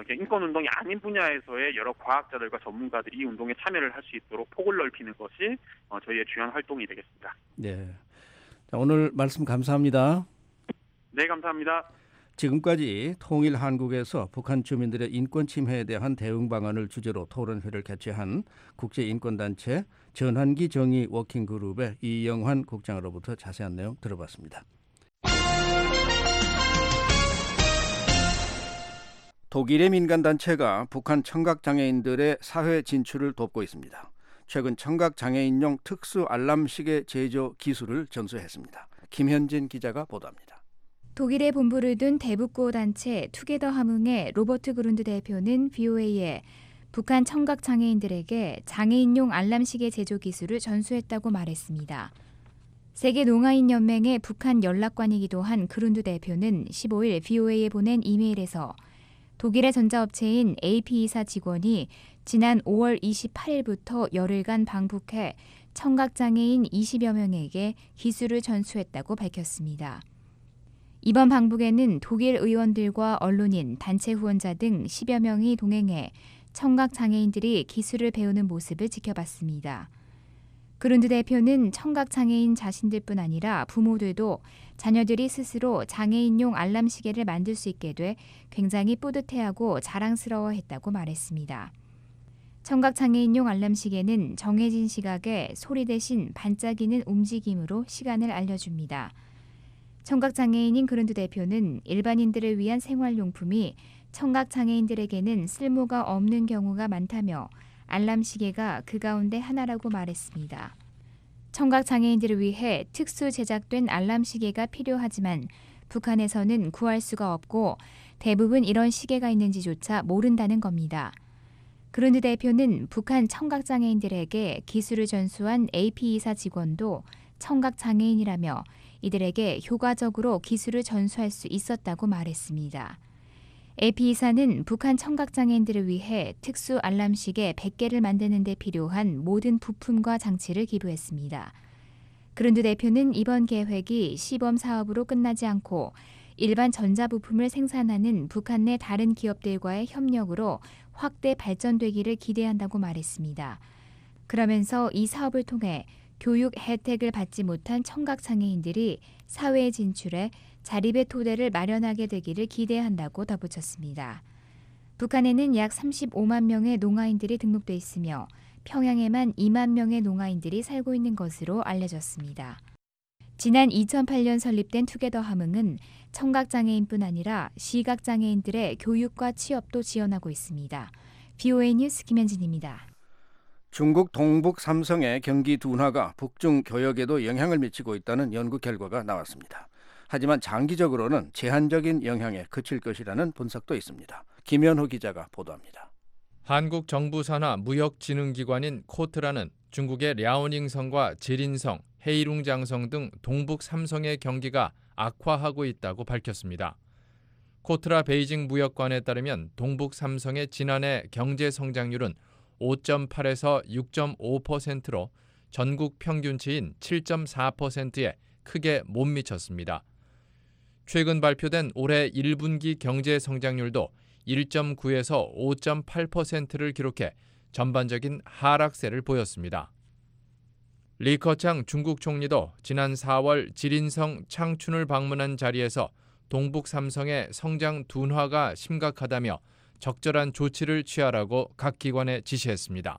Speaker 11: 인권 운동이 아닌 분야에서의 여러 과학자들과 전문가들이 이 운동에 참여를 할 수 있도록 폭을 넓히는 것이 어, 저희의 중요한 활동이 되겠습니다.
Speaker 5: 네. 자, 오늘 말씀 감사합니다.
Speaker 11: 네, 감사합니다.
Speaker 5: 지금까지 통일한국에서 북한 주민들의 인권 침해에 대한 대응 방안을 주제로 토론회를 개최한 국제인권단체 전환기 정의 워킹그룹의 이영환 국장으로부터 자세한 내용 들어봤습니다. 독일의 민간단체가 북한 청각장애인들의 사회 진출을 돕고 있습니다. 최근 청각장애인용 특수 알람시계 제조 기술을 전수했습니다. 김현진 기자가 보도합니다.
Speaker 12: 독일에 본부를 둔 대북고 단체 투게더 함흥의 로버트 그룬드 대표는 비오에이에 북한 청각장애인들에게 장애인용 알람시계 제조 기술을 전수했다고 말했습니다. 세계농아인연맹의 북한 연락관이기도 한 그룬드 대표는 십오일 비오에이에 보낸 이메일에서 독일의 전자업체인 에이피이사 직원이 지난 오월 이십팔일부터 열흘간 방북해 청각장애인 이십여 명에게 기술을 전수했다고 밝혔습니다. 이번 방북에는 독일 의원들과 언론인, 단체 후원자 등 십여 명이 동행해 청각장애인들이 기술을 배우는 모습을 지켜봤습니다. 그룬드 대표는 청각장애인 자신들뿐 아니라 부모들도 자녀들이 스스로 장애인용 알람시계를 만들 수 있게 돼 굉장히 뿌듯해하고 자랑스러워했다고 말했습니다. 청각장애인용 알람시계는 정해진 시각에 소리 대신 반짝이는 움직임으로 시간을 알려줍니다. 청각장애인인 그룬드 대표는 일반인들을 위한 생활용품이 청각장애인들에게는 쓸모가 없는 경우가 많다며 알람시계가 그 가운데 하나라고 말했습니다. 청각장애인들을 위해 특수 제작된 알람시계가 필요하지만 북한에서는 구할 수가 없고 대부분 이런 시계가 있는지조차 모른다는 겁니다. 그룬드 대표는 북한 청각장애인들에게 기술을 전수한 에이피이사 직원도 청각장애인이라며 이들에게 효과적으로 기술을 전수할 수 있었다고 말했습니다. 에이피이사는 북한 청각장애인들을 위해 특수 알람시계 백 개를 만드는 데 필요한 모든 부품과 장치를 기부했습니다. 그룬드 대표는 이번 계획이 시범 사업으로 끝나지 않고 일반 전자부품을 생산하는 북한 내 다른 기업들과의 협력으로 확대 발전되기를 기대한다고 말했습니다. 그러면서 이 사업을 통해 교육 혜택을 받지 못한 청각장애인들이 사회에 진출해 자립의 토대를 마련하게 되기를 기대한다고 덧붙였습니다. 북한에는 약 삼십오만 명의 농아인들이 등록돼 있으며 평양에만 이만 명의 농아인들이 살고 있는 것으로 알려졌습니다. 지난 이천팔년 설립된 투게더 함흥은 청각장애인뿐 아니라 시각장애인들의 교육과 취업도 지원하고 있습니다. 비오에이 뉴스 김현진입니다.
Speaker 5: 중국 동북 삼성의 경기 둔화가 북중 교역에도 영향을 미치고 있다는 연구 결과가 나왔습니다. 하지만 장기적으로는 제한적인 영향에 그칠 것이라는 분석도 있습니다. 김현호 기자가 보도합니다.
Speaker 13: 한국 정부 산하 무역진흥기관인 코트라는 중국의 랴오닝성과 지린성, 헤이룽장성 등 동북 삼성의 경기가 악화하고 있다고 밝혔습니다. 코트라 베이징 무역관에 따르면 동북 삼성의 지난해 경제 성장률은 오 점 팔에서 육 점 오 퍼센트로 전국 평균치인 칠 점 사 퍼센트에 크게 못 미쳤습니다. 최근 발표된 올해 일 분기 경제 성장률도 일 점 구에서 오 점 팔 퍼센트를 기록해 전반적인 하락세를 보였습니다. 리커창 중국 총리도 지난 사월 지린성 창춘을 방문한 자리에서 동북 삼성의 성장 둔화가 심각하다며 적절한 조치를 취하라고 각 기관에 지시했습니다.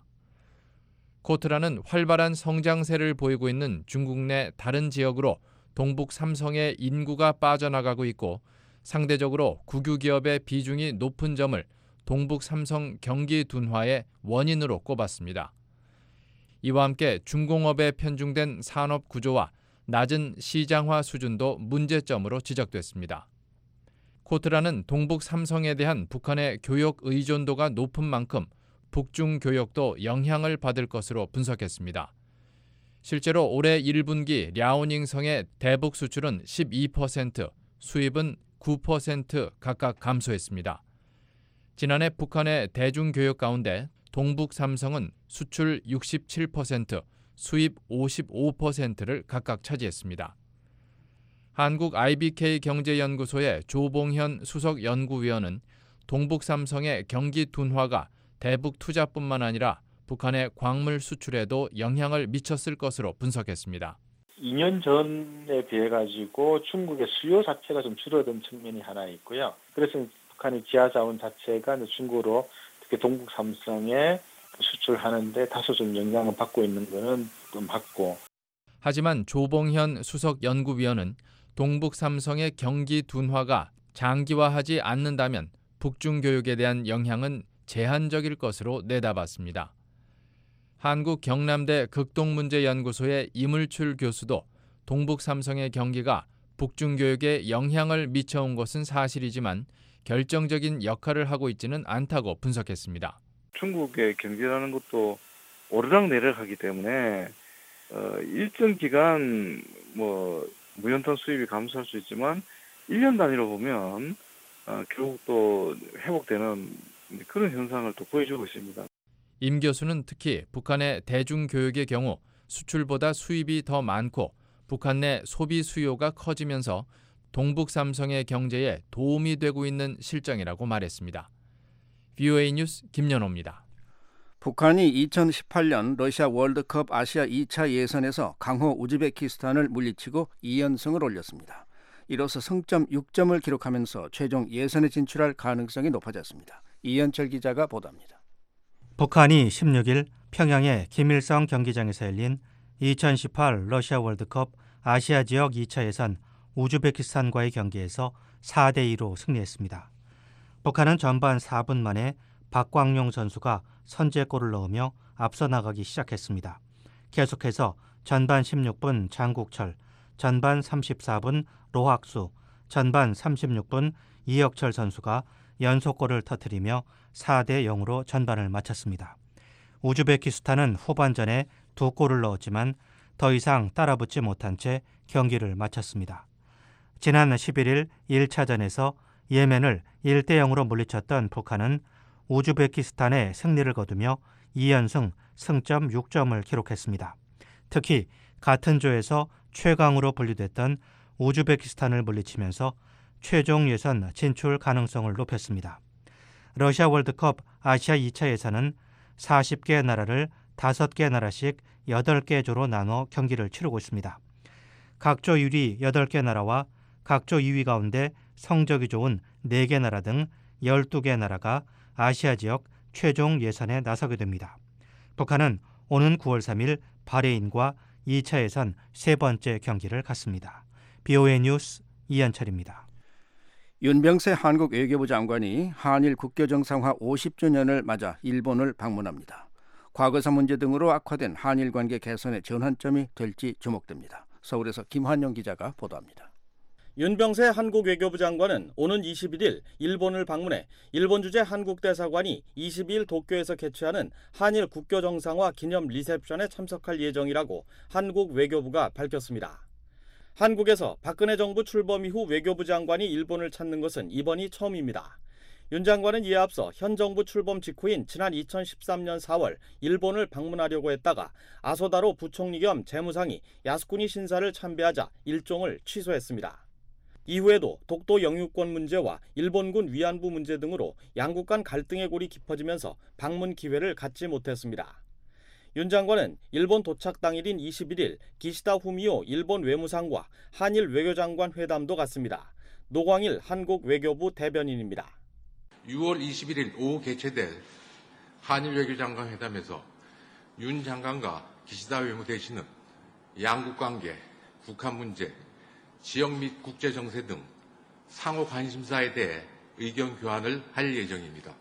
Speaker 13: 코트라는 활발한 성장세를 보이고 있는 중국 내 다른 지역으로 동북 삼성의 인구가 빠져나가고 있고 상대적으로 국유 기업의 비중이 높은 점을 동북 삼성 경기 둔화의 원인으로 꼽았습니다. 이와 함께 중공업에 편중된 산업 구조와 낮은 시장화 수준도 문제점으로 지적됐습니다. 코트라는 동북 삼성에 대한 북한의 교역 의존도가 높은 만큼 북중 교역도 영향을 받을 것으로 분석했습니다. 실제로 올해 일 분기 랴오닝성의 대북 수출은 십이 퍼센트, 수입은 구 퍼센트 각각 감소했습니다. 지난해 북한의 대중교역 가운데 동북 삼성은 수출 육십칠 퍼센트, 수입 오십오 퍼센트를 각각 차지했습니다. 한국 아이비케이 경제연구소의 조봉현 수석 연구위원은 동북삼성의 경기 둔화가 대북 투자뿐만 아니라 북한의 광물 수출에도 영향을 미쳤을 것으로 분석했습니다.
Speaker 14: 이 년 전에 비해 가지고 중국의 수요 자체가 좀 줄어든 측면이 하나 있고요. 그래서 북한의 지하 자원 자체가 중국으로 특히 동북 삼성에 수출하는데 다소 좀 영향을 받고 있는 것은 좀 맞고.
Speaker 13: 하지만 조봉현 수석 연구위원은 동북 삼성의 경기 둔화가 장기화하지 않는다면 북중 교역에 대한 영향은 제한적일 것으로 내다봤습니다. 한국 경남대 극동문제연구소의 이물출 교수도 동북 삼성의 경기가 북중 교역에 영향을 미쳐온 것은 사실이지만 결정적인 역할을 하고 있지는 않다고 분석했습니다.
Speaker 15: 중국의 경기라는 것도 오르락내리락하기 때문에 어, 일정 기간 뭐 무연탄 수입이 감소할 수 있지만 일 년 단위로 보면 어, 결국 또 회복되는 그런 현상을 또 보여주고 있습니다.
Speaker 13: 임 교수는 특히 북한의 대중교육의 경우 수출보다 수입이 더 많고 북한 내 소비 수요가 커지면서 동북 삼성의 경제에 도움이 되고 있는 실정이라고 말했습니다. 브이오에이 뉴스 김연호입니다.
Speaker 5: 북한이 이천십팔 년 러시아 월드컵 아시아 이 차 예선에서 강호 우즈베키스탄을 물리치고 이 연승을 올렸습니다. 이로써 승점 육 점을 기록하면서 최종 예선에 진출할 가능성이 높아졌습니다. 이현철 기자가 보도합니다.
Speaker 16: 북한이 십육 일 평양의 김일성 경기장에서 열린 이천십팔 러시아 월드컵 아시아 지역 이 차 예선 우즈베키스탄과의 경기에서 사 대 이로 승리했습니다. 북한은 전반 사 분 만에 박광용 선수가 선제골을 넣으며 앞서 나가기 시작했습니다. 계속해서 전반 십육 분 장국철, 전반 삼십사 분 로학수, 전반 삼십육 분 이혁철 선수가 연속골을 터뜨리며 사 대 영으로 전반을 마쳤습니다. 우즈베키스탄은 후반전에 두 골을 넣었지만 더 이상 따라붙지 못한 채 경기를 마쳤습니다. 지난 십일 일 일 차전에서 예멘을 일 대 영으로 물리쳤던 북한은 우즈베키스탄의 승리를 거두며 이 연승 승점 육 점을 기록했습니다. 특히 같은 조에서 최강으로 분류됐던 우즈베키스탄을 물리치면서 최종 예선 진출 가능성을 높였습니다. 러시아 월드컵 아시아 이 차 예선은 마흔 개 나라를 다섯 개 나라씩 여덟 개 조로 나눠 경기를 치르고 있습니다. 각 조 일 위 여덟 개 나라와 각 조 이 위 가운데 성적이 좋은 네 개 나라 등 열두 개 나라가 아시아 지역 최종 예선에 나서게 됩니다. 북한은 오는 구월 삼 일 바레인과 이 차 예선 세 번째 경기를 갖습니다. 브이오에이 뉴스 이현철입니다.
Speaker 5: 윤병세 한국 외교부 장관이 한일 국교 정상화 오십 주년을 맞아 일본을 방문합니다. 과거사 문제 등으로 악화된 한일 관계 개선의 전환점이 될지 주목됩니다. 서울에서 김환영 기자가 보도합니다.
Speaker 17: 윤병세 한국 외교부 장관은 오는 이십일 일 일본을 방문해 일본 주재 한국 대사관이 이십이 일 도쿄에서 개최하는 한일 국교 정상화 기념 리셉션에 참석할 예정이라고 한국 외교부가 밝혔습니다. 한국에서 박근혜 정부 출범 이후 외교부 장관이 일본을 찾는 것은 이번이 처음입니다. 윤 장관은 이에 앞서 현 정부 출범 직후인 지난 이천십삼 년 사월 일본을 방문하려고 했다가 아소다로 부총리 겸 재무상이 야스쿠니 신사를 참배하자 일정을 취소했습니다. 이후에도 독도 영유권 문제와 일본군 위안부 문제 등으로 양국 간 갈등의 골이 깊어지면서 방문 기회를 갖지 못했습니다. 윤 장관은 일본 도착 당일인 이십일 일 기시다 후미오 일본 외무상과 한일 외교장관 회담도 갖습니다. 노광일 한국 외교부 대변인입니다.
Speaker 18: 유월 이십일 일 오후 개최될 한일 외교장관 회담에서 윤 장관과 기시다 외무대신은 양국 관계, 북한 문제, 지역 및 국제 정세 등 상호 관심사에 대해 의견 교환을 할 예정입니다.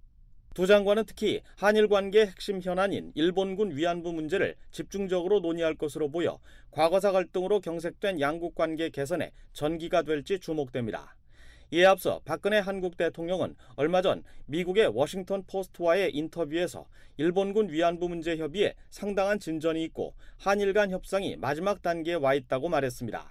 Speaker 17: 두 장관은 특히 한일 관계의 핵심 현안인 일본군 위안부 문제를 집중적으로 논의할 것으로 보여 과거사 갈등으로 경색된 양국 관계 개선에 전기가 될지 주목됩니다. 이에 앞서 박근혜 한국 대통령은 얼마 전 미국의 워싱턴 포스트와의 인터뷰에서 일본군 위안부 문제 협의에 상당한 진전이 있고 한일 간 협상이 마지막 단계에 와 있다고 말했습니다.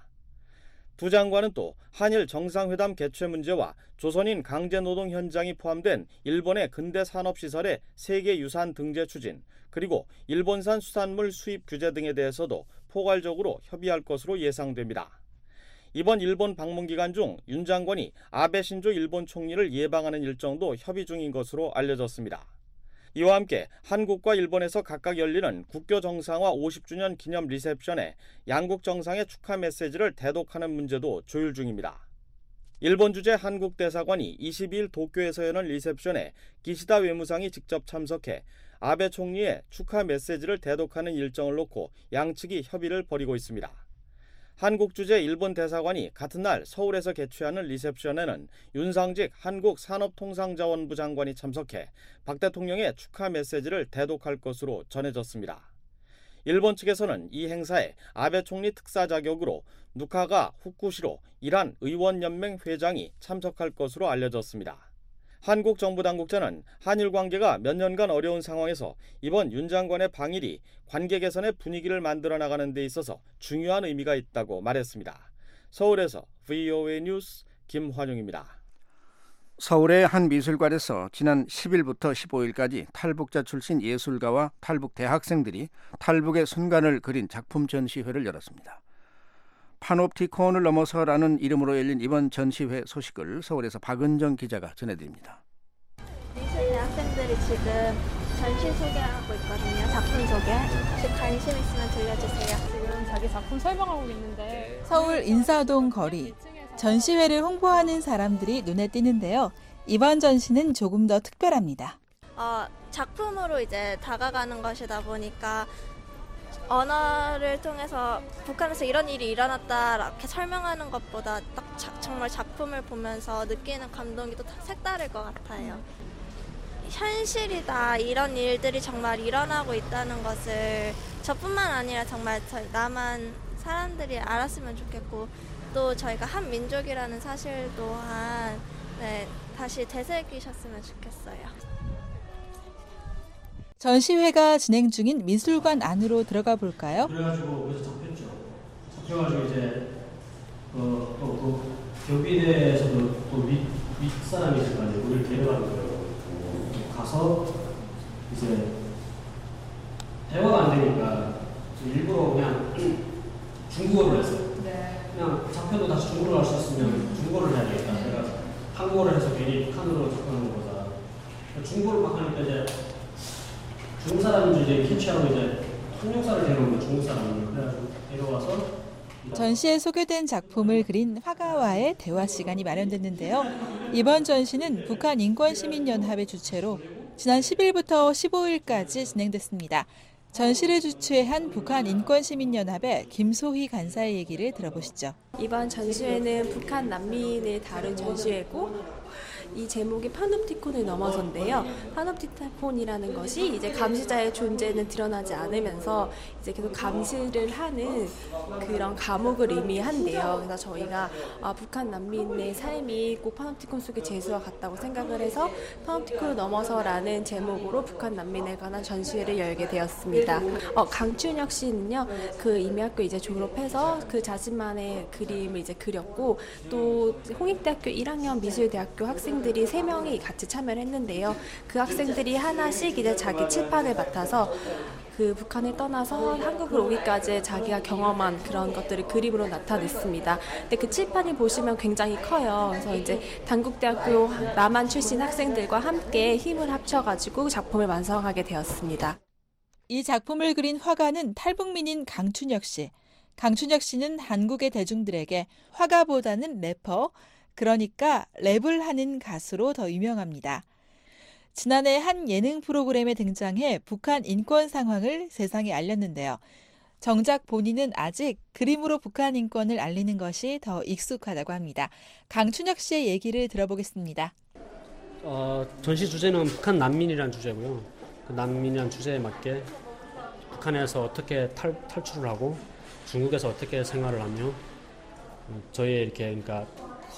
Speaker 17: 두 장관은 또 한일 정상회담 개최 문제와 조선인 강제노동 현장이 포함된 일본의 근대 산업시설의 세계유산 등재 추진, 그리고 일본산 수산물 수입 규제 등에 대해서도 포괄적으로 협의할 것으로 예상됩니다. 이번 일본 방문 기간 중 윤 장관이 아베 신조 일본 총리를 예방하는 일정도 협의 중인 것으로 알려졌습니다. 이와 함께 한국과 일본에서 각각 열리는 국교 정상화 오십 주년 기념 리셉션에 양국 정상의 축하 메시지를 대독하는 문제도 조율 중입니다. 일본 주재 한국 대사관이 이십이 일 도쿄에서 여는 리셉션에 기시다 외무상이 직접 참석해 아베 총리의 축하 메시지를 대독하는 일정을 놓고 양측이 협의를 벌이고 있습니다. 한국 주재 일본 대사관이 같은 날 서울에서 개최하는 리셉션에는 윤상직 한국산업통상자원부 장관이 참석해 박 대통령의 축하 메시지를 대독할 것으로 전해졌습니다. 일본 측에서는 이 행사에 아베 총리 특사 자격으로 누카가 후쿠시로 이란 의원연맹 회장이 참석할 것으로 알려졌습니다. 한국 정부 당국자는 한일 관계가 몇 년간 어려운 상황에서 이번 윤 장관의 방일이 관계 개선의 분위기를 만들어 나가는 데 있어서 중요한 의미가 있다고 말했습니다. 서울에서 브이오에이 뉴스 김환용입니다.
Speaker 5: 서울의 한 미술관에서 지난 십 일부터 십오 일까지 탈북자 출신 예술가와 탈북 대학생들이 탈북의 순간을 그린 작품 전시회를 열었습니다. 파놉티콘을 넘어서라는 이름으로 열린 이번 전시회 소식을 서울에서 박은정 기자가 전해드립니다.
Speaker 19: 미술 대학생들이 지금 전시 소개하고 있거든요. 작품 소개. 혹시 관심 있으면 들려주세요.
Speaker 20: 지금 자기 작품 설명하고 있는데
Speaker 21: 서울 인사동 거리. 전시회를 홍보하는 사람들이 눈에 띄는데요. 이번 전시는 조금 더 특별합니다.
Speaker 19: 어, 작품으로 이제 다가가는 것이다 보니까 언어를 통해서 북한에서 이런 일이 일어났다 이렇게 설명하는 것보다 딱 자, 정말 작품을 보면서 느끼는 감동이 또 색다를 것 같아요. 현실이다, 이런 일들이 정말 일어나고 있다는 것을 저뿐만 아니라 정말 저희 남한 사람들이 알았으면 좋겠고, 또 저희가 한 민족이라는 사실 또한 네, 다시 되새기셨으면 좋겠어요.
Speaker 21: 전시회가 진행 중인 미술관 안으로 들어가 볼까요?
Speaker 22: 그래가지고 여기서 접혔죠. 접혀가지고 이제 어, 또그 경비대에서도 또 밑, 윗사람이 있어가지고 우리를 데려가는 거예요. 가서 이제 대화가 안 되니까 일부러 그냥 중국어를 했어요. 네. 그냥 잡혀도 다시 중국어를 할 수 있으면 중국어를 해야 되겠다. 내가 한국어를 해서 괜히 북한으로 접근하는 거다. 중국어를 막 하니까 이제 중국 사람들 이제 캐치하고 이제 통역사를 데려온 거예요. 중국 사람을. 그래가지고 데려와서
Speaker 21: 전시에 소개된 작품을 그린 화가와의 대화 시간이 마련됐는데요. 이번 전시는 북한 인권시민연합의 주최로 지난 십 일부터 십오 일까지 진행됐습니다. 전시를 주최한 북한 인권시민연합의 김소희 간사의 얘기를 들어보시죠.
Speaker 23: 이번 전시회는 북한 난민을 다룬 전시회고, 이 제목이 파놉티콘을 넘어서인데요. 파놉티콘이라는 것이 이제 감시자의 존재는 드러나지 않으면서 이제 계속 감시를 하는 그런 감옥을 의미한대요. 그래서 저희가 아, 북한 난민의 삶이 꼭 파놉티콘 속의 재수와 같다고 생각을 해서 파놉티콘을 넘어서라는 제목으로 북한 난민에 관한 전시회를 열게 되었습니다. 어, 강춘혁 씨는요, 그 임예학교 이제 졸업해서 그 자신만의 그림을 이제 그렸고, 또 홍익대학교 일 학년 미술대학교 학생들 들이 세 명이 같이 참여를 했는데요. 그 학생들이 하나씩 이제 자기 칠판을 맡아서 그 북한을 떠나서 한국으로 오기까지 자기가 경험한 그런 것들을 그림으로 나타냈습니다. 근데 그 칠판이 보시면 굉장히 커요. 그래서 이제 단국대학교 남한 출신 학생들과 함께 힘을 합쳐가지고 작품을 완성하게 되었습니다.
Speaker 21: 이 작품을 그린 화가는 탈북민인 강춘혁 씨. 강춘혁 씨는 한국의 대중들에게 화가보다는 래퍼, 그러니까 랩을 하는 가수로 더 유명합니다. 지난해 한 예능 프로그램에 등장해 북한 인권 상황을 세상에 알렸는데요. 정작 본인은 아직 그림으로 북한 인권을 알리는 것이 더 익숙하다고 합니다. 강춘혁 씨의 얘기를 들어보겠습니다.
Speaker 22: 어, 전시 주제는 북한 난민이라는 주제고요. 그 난민이라는 주제에 맞게 북한에서 어떻게 탈, 탈출을 하고 중국에서 어떻게 생활을 하며 저희의 이렇게 그러니까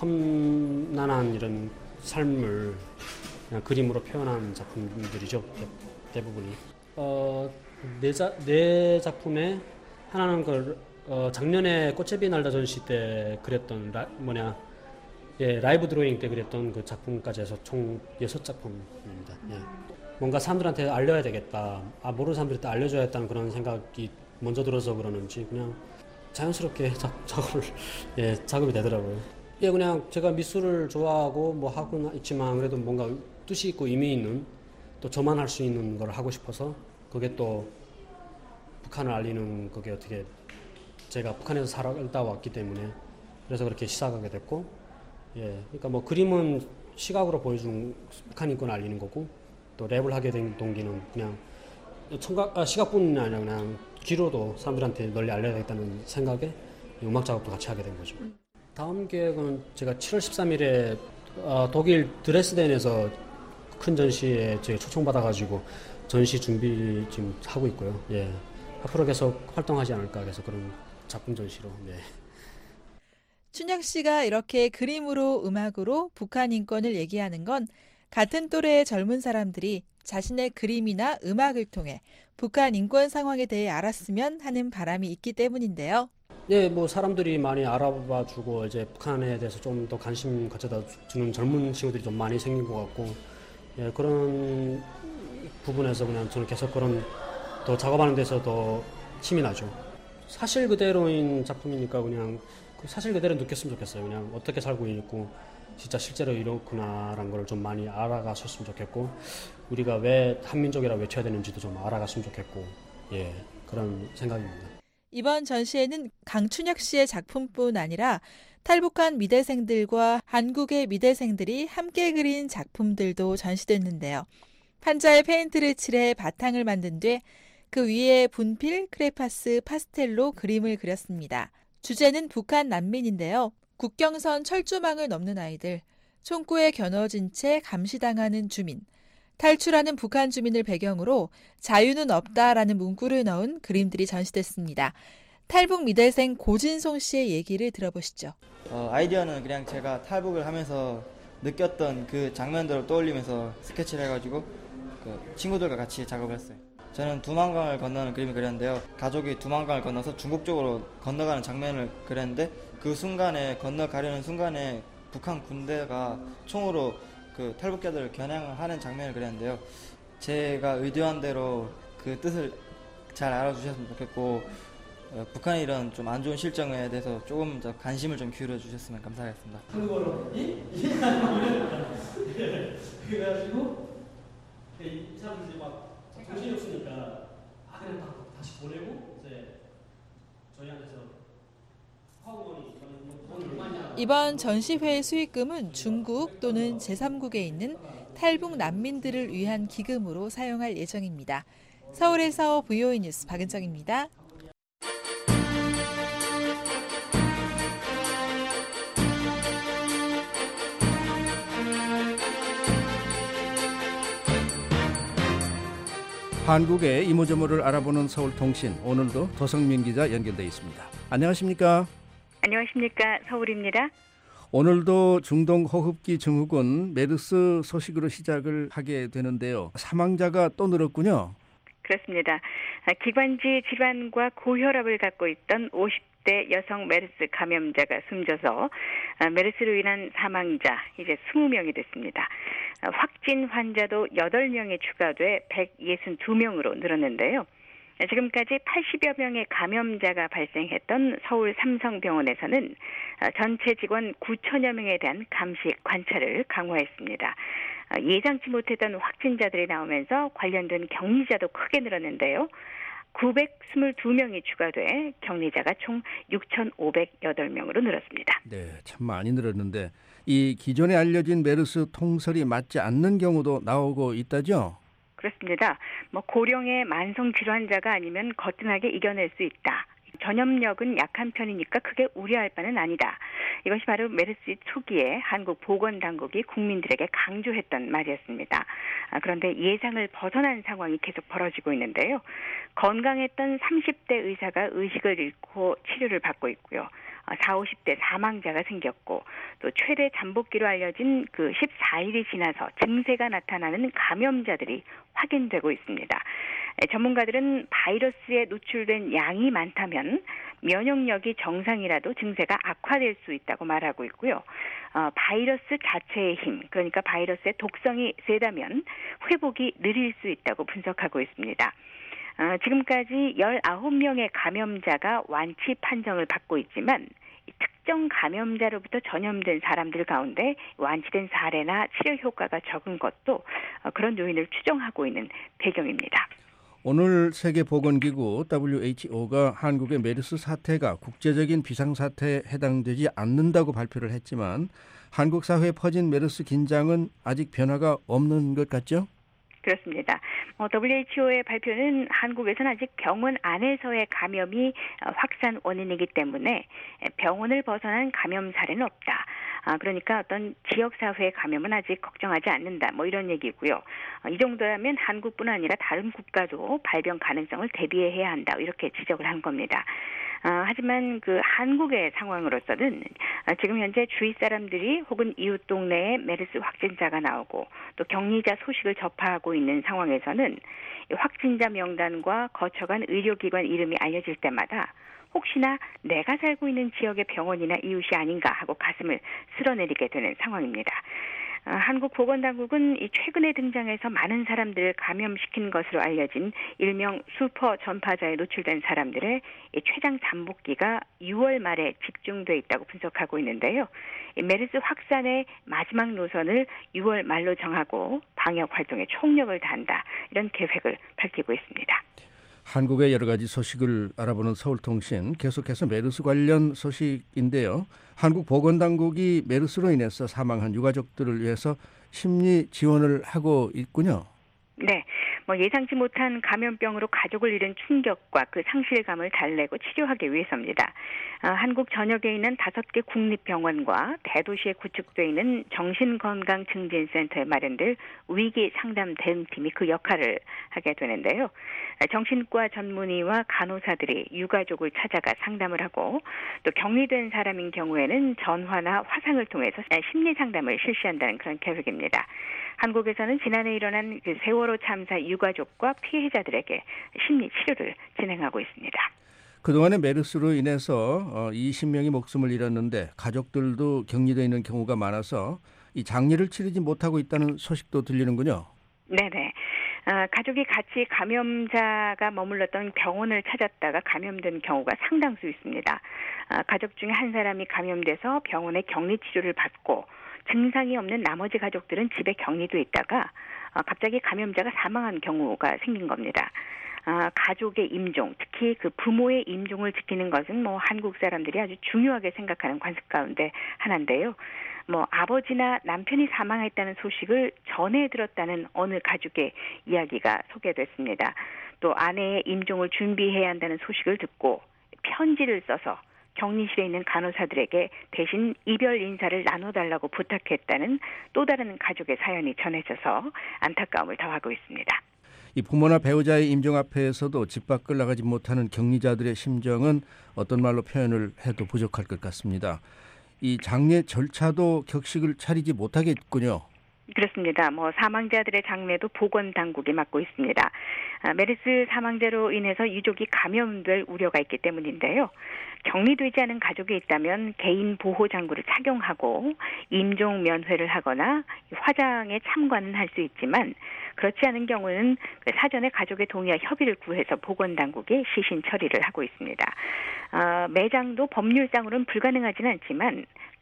Speaker 22: 험난한 이런 삶을 그냥 그림으로 표현한 작품들이죠. 대부분이. 어, 네, 자, 네 작품에 하나는 그 어, 작년에 꽃제비 날다 전시 때 그렸던 라, 뭐냐 예, 라이브 드로잉 때 그렸던 그 작품까지 해서 총 여섯 작품입니다. 예. 뭔가 사람들한테 알려야 되겠다. 아, 모르는 사람들한테 알려줘야겠다는 그런 생각이 먼저 들어서 그러는지 그냥 자연스럽게 작, 작업을 예, 작업이 되더라고요. 예, 그냥 제가 미술을 좋아하고 뭐 하고 있지만 그래도 뭔가 뜻이 있고 의미 있는 또 저만 할 수 있는 걸 하고 싶어서 그게 또 북한을 알리는 그게 어떻게 제가 북한에서 살다 왔기 때문에 그래서 그렇게 시작하게 됐고 예, 그러니까 뭐 그림은 시각으로 보여주는 북한 인권을 알리는 거고 또 랩을 하게 된 동기는 그냥 청각, 아, 시각뿐만 아니라 그냥 귀로도 사람들한테 널리 알려야겠다는 생각에 음악 작업도 같이 하게 된 거죠. 다음 계획은 제가 칠월 십삼일에 어, 독일 드레스덴에서 큰 전시에 제가 초청받아가지고 전시 준비 지금 하고 있고요. 예, 앞으로 계속 활동하지 않을까 해서 그런 작품 전시로. 네.
Speaker 21: 춘혁 씨가 이렇게 그림으로 음악으로 북한 인권을 얘기하는 건 같은 또래의 젊은 사람들이 자신의 그림이나 음악을 통해 북한 인권 상황에 대해 알았으면 하는 바람이 있기 때문인데요.
Speaker 22: 네, 뭐 사람들이 많이 알아봐주고 이제 북한에 대해서 좀 더 관심 가져다 주는 젊은 친구들이 좀 많이 생긴 것 같고, 예, 그런 부분에서 그냥 저는 계속 그런 더 작업하는 데서 더 힘이 나죠. 사실 그대로인 작품이니까 그냥 사실 그대로 느꼈으면 좋겠어요. 그냥 어떻게 살고 있고 진짜 실제로 이렇구나라는 걸 좀 많이 알아가셨으면 좋겠고, 우리가 왜 한민족이라 외쳐야 되는지도 좀 알아갔으면 좋겠고, 예, 그런 생각입니다.
Speaker 21: 이번 전시회는 강춘혁 씨의 작품뿐 아니라 탈북한 미대생들과 한국의 미대생들이 함께 그린 작품들도 전시됐는데요. 판자에 페인트를 칠해 바탕을 만든 뒤 그 위에 분필, 크레파스, 파스텔로 그림을 그렸습니다. 주제는 북한 난민인데요. 국경선 철조망을 넘는 아이들, 총구에 겨눠진 채 감시당하는 주민, 탈출하는 북한 주민을 배경으로 자유는 없다라는 문구를 넣은 그림들이 전시됐습니다. 탈북 미대생 고진송 씨의 얘기를 들어보시죠.
Speaker 1: 어, 아이디어는 그냥 제가 탈북을 하면서 느꼈던 그 장면들을 떠올리면서 스케치를 해가지고 그 친구들과 같이 작업을 했어요. 저는 두만강을 건너는 그림을 그렸는데요. 가족이 두만강을 건너서 중국 쪽으로 건너가는 장면을 그렸는데 그 순간에 건너가려는 순간에 북한 군대가 총으로 그 탈북자들을 겨냥하는 장면을 그렸는데요. 제가 의도한 대로 그 뜻을 잘 알아주셨으면 좋겠고, 어, 북한의 이런 좀 안 좋은 실정에 대해서 조금 더 관심을 좀 기울여 주셨으면 감사하겠습니다.
Speaker 22: 한국어로 이? 그래가지고 이 사람들이 막 정신이 없으니까 아 그냥 다, 다시 보내고 이제 저희한테서 화공원이
Speaker 21: 이번 전시회의 수익금은 중국 또는 제삼국에 있는 탈북 난민들을 위한 기금으로 사용할 예정입니다. 서울에서 브이오이 뉴스 박은정입니다.
Speaker 5: 한국의 이모저모를 알아보는 서울통신, 오늘도 도성민 기자 연결돼 있습니다. 안녕하십니까?
Speaker 2: 안녕하십니까? 서울입니다.
Speaker 5: 오늘도 중동호흡기 증후군 메르스 소식으로 시작을 하게 되는데요. 사망자가 또 늘었군요.
Speaker 2: 그렇습니다. 기관지 질환과 고혈압을 갖고 있던 오십 대 여성 메르스 감염자가 숨져서 메르스로 인한 사망자 이제 이십 명이 됐습니다. 확진 환자도 여덟 명이 추가돼 백육십이 명으로 늘었는데요. 지금까지 팔십여 명의 감염자가 발생했던 서울 삼성병원에서는 전체 직원 구천여 명에 대한 감시 관찰을 강화했습니다. 예상치 못했던 확진자들이 나오면서 관련된 격리자도 크게 늘었는데요. 구백이십이 명이 추가돼 격리자가 총 육천오백여덟 명으로 늘었습니다.
Speaker 5: 네, 참 많이 늘었는데 이 기존에 알려진 메르스 통설이 맞지 않는 경우도 나오고 있다죠?
Speaker 2: 그렇습니다. 뭐 고령의 만성 질환자가 아니면 거뜬하게 이겨낼 수 있다. 전염력은 약한 편이니까 크게 우려할 바는 아니다. 이것이 바로 메르스 초기에 한국 보건당국이 국민들에게 강조했던 말이었습니다. 그런데 예상을 벗어난 상황이 계속 벌어지고 있는데요. 건강했던 삼십 대 의사가 의식을 잃고 치료를 받고 있고요. 사십, 오십 대 사망자가 생겼고 또 최대 잠복기로 알려진 그 십사 일이 지나서 증세가 나타나는 감염자들이 확인되고 있습니다. 전문가들은 바이러스에 노출된 양이 많다면 면역력이 정상이라도 증세가 악화될 수 있다고 말하고 있고요. 어, 바이러스 자체의 힘, 그러니까 바이러스의 독성이 세다면 회복이 느릴 수 있다고 분석하고 있습니다. 어, 지금까지 열아홉 명의 감염자가 완치 판정을 받고 있지만 특정 감염자로부터 전염된 사람들 가운데 완치된 사례나 치료 효과가 적은 것도 그런 요인을 추정하고 있는 배경입니다.
Speaker 5: 오늘 세계보건기구 더블유에이치오가 한국의 메르스 사태가 국제적인 비상사태에 해당되지 않는다고 발표를 했지만 한국 사회에 퍼진 메르스 긴장은 아직 변화가 없는 것 같죠?
Speaker 2: 그렇습니다. 어, 더블유에이치오의 발표는 한국에서는 아직 병원 안에서의 감염이 확산 원인이기 때문에 병원을 벗어난 감염 사례는 없다. 아, 그러니까 어떤 지역사회의 감염은 아직 걱정하지 않는다. 뭐 이런 얘기고요. 어, 이 정도라면 한국뿐 아니라 다른 국가도 발병 가능성을 대비해야 한다. 이렇게 지적을 한 겁니다. 어, 하지만 그 한국의 상황으로서는 어, 지금 현재 주위 사람들이 혹은 이웃 동네에 메르스 확진자가 나오고 또 격리자 소식을 접하고 있는 상황에서는 확진자 명단과 거쳐간 의료기관 이름이 알려질 때마다 혹시나 내가 살고 있는 지역의 병원이나 이웃이 아닌가 하고 가슴을 쓸어내리게 되는 상황입니다. 어, 한국 보건당국은 이 최근에 등장해서 많은 사람들을 감염시킨 것으로 알려진 일명 슈퍼 전파자에 노출된 사람들의 이 최장 잠복기가 유월 말에 집중돼 있다고 분석하고 있는데요. 이 메르스 확산의 마지막 노선을 유월 말로 정하고 방역 활동에 총력을 다한다. 이런 계획을 밝히고 있습니다.
Speaker 5: 한국의 여러 가지 소식을 알아보는 서울통신, 계속해서 메르스 관련 소식인데요. 한국 보건당국이 메르스로 인해서 사망한 유가족들을 위해서 심리 지원을 하고 있군요.
Speaker 2: 네, 뭐 예상치 못한 감염병으로 가족을 잃은 충격과 그 상실감을 달래고 치료하기 위해서입니다. 어, 한국 전역에 있는 다섯 개 국립병원과 대도시에 구축되어 있는 정신건강증진센터에 마련될 위기 상담 대응팀이 그 역할을 하게 되는데요. 정신과 전문의와 간호사들이 유가족을 찾아가 상담을 하고 또 격리된 사람인 경우에는 전화나 화상을 통해서 심리 상담을 실시한다는 그런 계획입니다. 한국에서는 지난해 일어난 그 세월호 참사 유가족과 피해자들에게 심리 치료를 진행하고 있습니다.
Speaker 5: 그동안에 메르스로 인해서 이십 명이 목숨을 잃었는데 가족들도 격리되어 있는 경우가 많아서 이 장례를 치르지 못하고 있다는 소식도 들리는군요.
Speaker 2: 네네. 아, 가족이 같이 감염자가 머물렀던 병원을 찾았다가 감염된 경우가 상당수 있습니다. 아, 가족 중에 한 사람이 감염돼서 병원에 격리 치료를 받고 증상이 없는 나머지 가족들은 집에 격리돼 있다가 아, 갑자기 감염자가 사망한 경우가 생긴 겁니다. 아, 가족의 임종, 특히 그 부모의 임종을 지키는 것은 뭐 한국 사람들이 아주 중요하게 생각하는 관습 가운데 하나인데요. 뭐 아버지나 남편이 사망했다는 소식을 전해 들었다는 어느 가족의 이야기가 소개됐습니다. 또 아내의 임종을 준비해야 한다는 소식을 듣고 편지를 써서 격리실에 있는 간호사들에게 대신 이별 인사를 나눠달라고 부탁했다는 또 다른 가족의 사연이 전해져서 안타까움을 더하고 있습니다.
Speaker 5: 이 부모나 배우자의 임종 앞에서도 집 밖을 나가지 못하는 격리자들의 심정은 어떤 말로 표현을 해도 부족할 것 같습니다. 이 장례 절차도 격식을 차리지 못하겠군요.
Speaker 2: 그렇습니다. 뭐 사망자들의 장례도 보건당국이 맡고 있습니다. 아, 메르스 사망자로 인해서 유족이 감염될 우려가 있기 때문인데요. 격리되지 않은 가족이 있다면 개인 보호 장구를 착용하고 임종 면회를 하거나 화장에 참관은 할 수 있지만 그렇지 않은 경우는 사전에 가족의 동의와 협의를 구해서 보건당국이 시신 처리를 하고 있습니다. 어, 매장도 법률상으로는 불가능하지는 않지만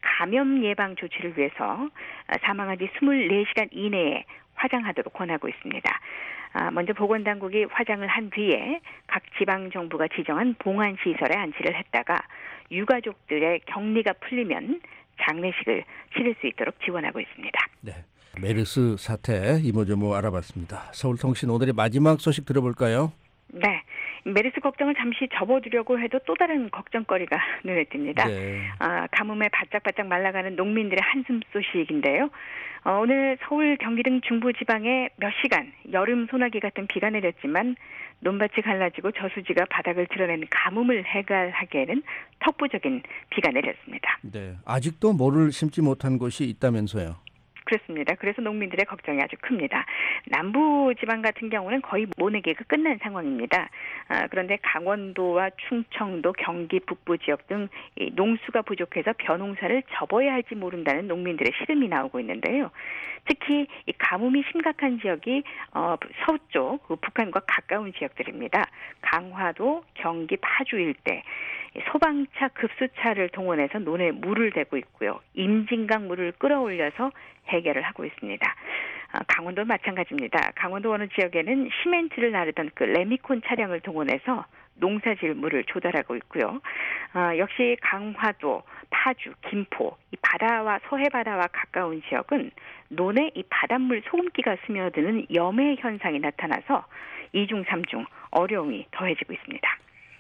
Speaker 2: 감염 예방 조치를 위해서 사망한 지 이십사 시간 이내에 화장하도록 권하고 있습니다. 먼저 보건당국이 화장을 한 뒤에 각 지방정부가 지정한 봉안시설에 안치를 했다가 유가족들의 격리가 풀리면 장례식을 치를 수 있도록 지원하고 있습니다.
Speaker 5: 네, 메르스 사태 이모저모 알아봤습니다. 서울통신 오늘의 마지막 소식 들어볼까요?
Speaker 2: 네. 메르스 걱정을 잠시 접어두려고 해도 또 다른 걱정거리가 눈에 띕니다.
Speaker 5: 네.
Speaker 2: 아, 가뭄에 바짝바짝 말라가는 농민들의 한숨 소식인데요. 어, 오늘 서울, 경기 등 중부지방에 몇 시간 여름 소나기 같은 비가 내렸지만 논밭이 갈라지고 저수지가 바닥을 드러낸 가뭄을 해결하기에는 턱부적인 비가 내렸습니다.
Speaker 5: 네, 아직도 모를 심지 못한 곳이 있다면서요?
Speaker 2: 그렇습니다. 그래서 농민들의 걱정이 아주 큽니다. 남부 지방 같은 경우는 거의 모내기가 끝난 상황입니다. 아, 그런데 강원도와 충청도, 경기 북부 지역 등 이 농수가 부족해서 벼농사를 접어야 할지 모른다는 농민들의 시름이 나오고 있는데요. 특히 이 가뭄이 심각한 지역이 어, 서쪽 그 북한과 가까운 지역들입니다. 강화도, 경기 파주 일대. 소방차, 급수차를 동원해서 논에 물을 대고 있고요. 임진강 물을 끌어올려서 해결을 하고 있습니다. 아, 강원도 마찬가지입니다. 강원도 어느 지역에는 시멘트를 나르던 그 레미콘 차량을 동원해서 농사질 물을 조달하고 있고요. 아, 역시 강화도, 파주, 김포, 이 바다와 서해 바다와 가까운 지역은 논에 이 바닷물 소금기가 스며드는 염해 현상이 나타나서 이중 삼중 어려움이 더해지고 있습니다.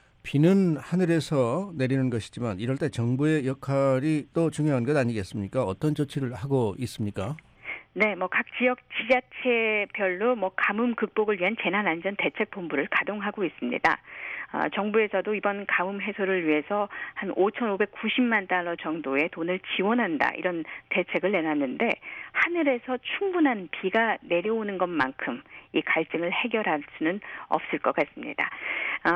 Speaker 5: 비는 하늘에서 내리는 것이지만 이럴 때 정부의 역할이 또 중요한 것 아니겠습니까? 어떤 조치를 하고 있습니까?
Speaker 2: 네, 뭐 각 지역 지자체별로 뭐 가뭄 극복을 위한 재난안전대책본부를 가동하고 있습니다. 어, 정부에서도 이번 가뭄 해소를 위해서 한 오천오백구십만 달러 정도의 돈을 지원한다 이런 대책을 내놨는데 하늘에서 충분한 비가 내려오는 것만큼 이 갈증을 해결할 수는 없을 것 같습니다. 어,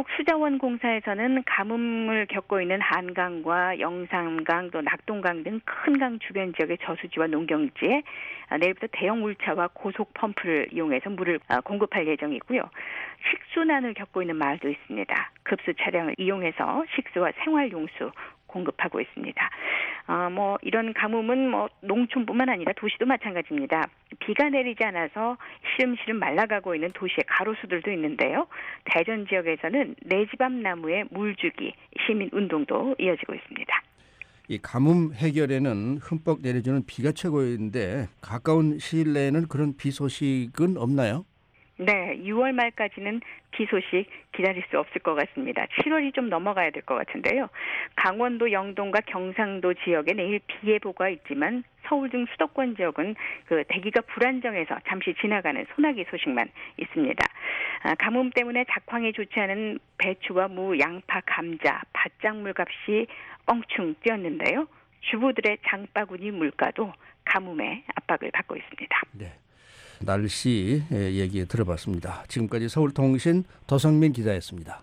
Speaker 2: 한국수자원공사에서는 가뭄을 겪고 있는 한강과 영산강 또 낙동강 등 큰 강 주변 지역의 저수지와 농경지에 내일부터 대형 울차와 고속 펌프를 이용해서 물을 공급할 예정이고요. 식수난을 겪고 있는 마을도 있습니다. 급수 차량을 이용해서 식수와 생활용수 공급하고 있습니다. 어, 뭐 이런 가뭄은 뭐 농촌뿐만 아니라 도시도 마찬가지입니다. 비가 내리지 않아서 시름시름 말라가고 있는 도시의 가로수들도 있는데요. 대전 지역에서는 내 집 앞 나무에 물 주기 시민 운동도 이어지고 있습니다.
Speaker 5: 이 가뭄 해결에는 흠뻑 내려주는 비가 최고인데 가까운 시일 내에는 그런 비 소식은 없나요?
Speaker 2: 네, 유월 말까지는 비 소식 기다릴 수 없을 것 같습니다. 칠월이 좀 넘어가야 될 것 같은데요. 강원도 영동과 경상도 지역에 내일 비 예보가 있지만 서울 등 수도권 지역은 그 대기가 불안정해서 잠시 지나가는 소나기 소식만 있습니다. 아, 가뭄 때문에 작황이 좋지 않은 배추와 무, 양파, 감자, 밭작물 값이 껑충 뛰었는데요. 주부들의 장바구니 물가도 가뭄의 압박을 받고 있습니다.
Speaker 5: 네. 날씨 얘기 들어봤습니다. 지금까지 서울통신 도성민 기자였습니다.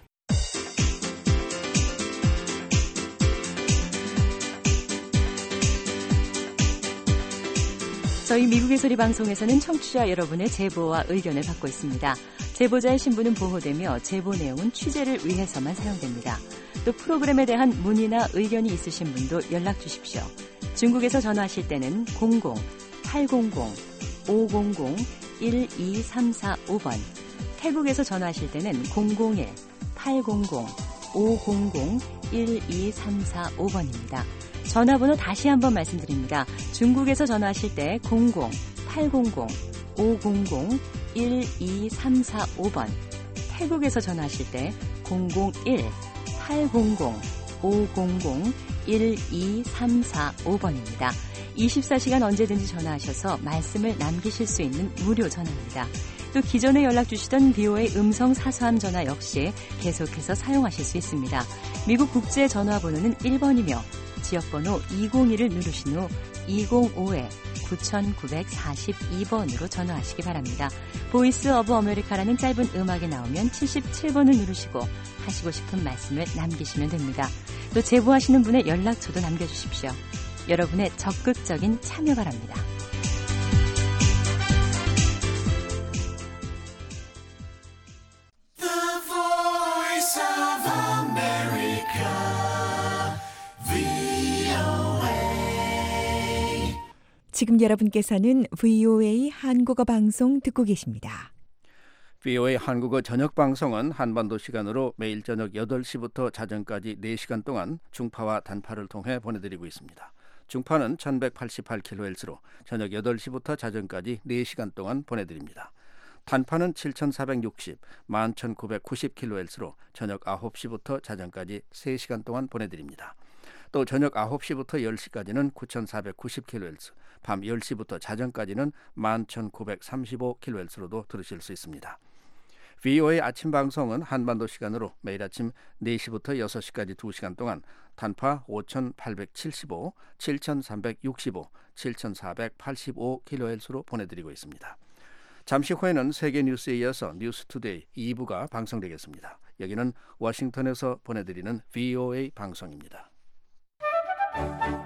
Speaker 3: 저희 미국의 소리 방송에서는 청취자 여러분의 제보와 의견을 받고 있습니다. 제보자의 신분은 보호되며 제보 내용은 취재를 위해서만 사용됩니다. 또 프로그램에 대한 문의나 의견이 있으신 분도 연락 주십시오. 중국에서 전화하실 때는 공공 팔공공 오공공 일이삼사오 번, 태국에서 전화하실 때는 공공일 팔공공 오공공 일이삼사오 번입니다. 전화번호 다시 한번 말씀드립니다. 중국에서 전화하실 때 공공 팔공공 오공공 일이삼사오 번, 태국에서 전화하실 때 공공일 팔공공 오공공 일이삼사오 번입니다. 이십사 시간 언제든지 전화하셔서 말씀을 남기실 수 있는 무료 전화입니다. 또 기존에 연락 주시던 비오에이 음성 사서함 전화 역시 계속해서 사용하실 수 있습니다. 미국 국제 전화번호는 일 번이며 지역번호 이공일을 누르신 후 이공오 구구사이 번으로 전화하시기 바랍니다. 보이스 오브 아메리카라는 짧은 음악이 나오면 칠십칠 번을 누르시고 하시고 싶은 말씀을 남기시면 됩니다. 또 제보하시는 분의 연락처도 남겨주십시오. 여러분의 적극적인 참여 바랍니다.
Speaker 6: 지금 여러분께서는 브이오에이 한국어 방송 듣고 계십니다.
Speaker 5: 브이오에이 한국어 저녁 방송은 한반도 시간으로 매일 저녁 여덟 시부터 자정까지 네 시간 동안 중파와 단파를 통해 보내드리고 있습니다. 중파는 천백팔십팔 킬로헤르츠로 저녁 여덟 시부터 자정까지 네 시간 동안 보내드립니다. 단파는 칠천사백육십, 만 천구백구십 킬로헤르츠로 저녁 아홉 시부터 자정까지 세 시간 동안 보내드립니다. 또 저녁 아홉 시부터 열 시까지는 구천사백구십 킬로헤르츠, 밤 열 시부터 자정까지는 만 천구백삼십오 킬로헤르츠로도 들으실 수 있습니다. 브이오에이 아침 방송은 한반도 시간으로 매일 아침 네 시부터 여섯 시까지 두 시간 동안 단파 오천팔백칠십오, 칠천삼백육십오, 칠천사백팔십오 킬로헤르츠로 보내드리고 있습니다. 잠시 후에는 세계 뉴스에 이어서 뉴스투데이 이 부가 방송되겠습니다. 여기는 워싱턴에서 보내드리는 브이오에이 방송입니다.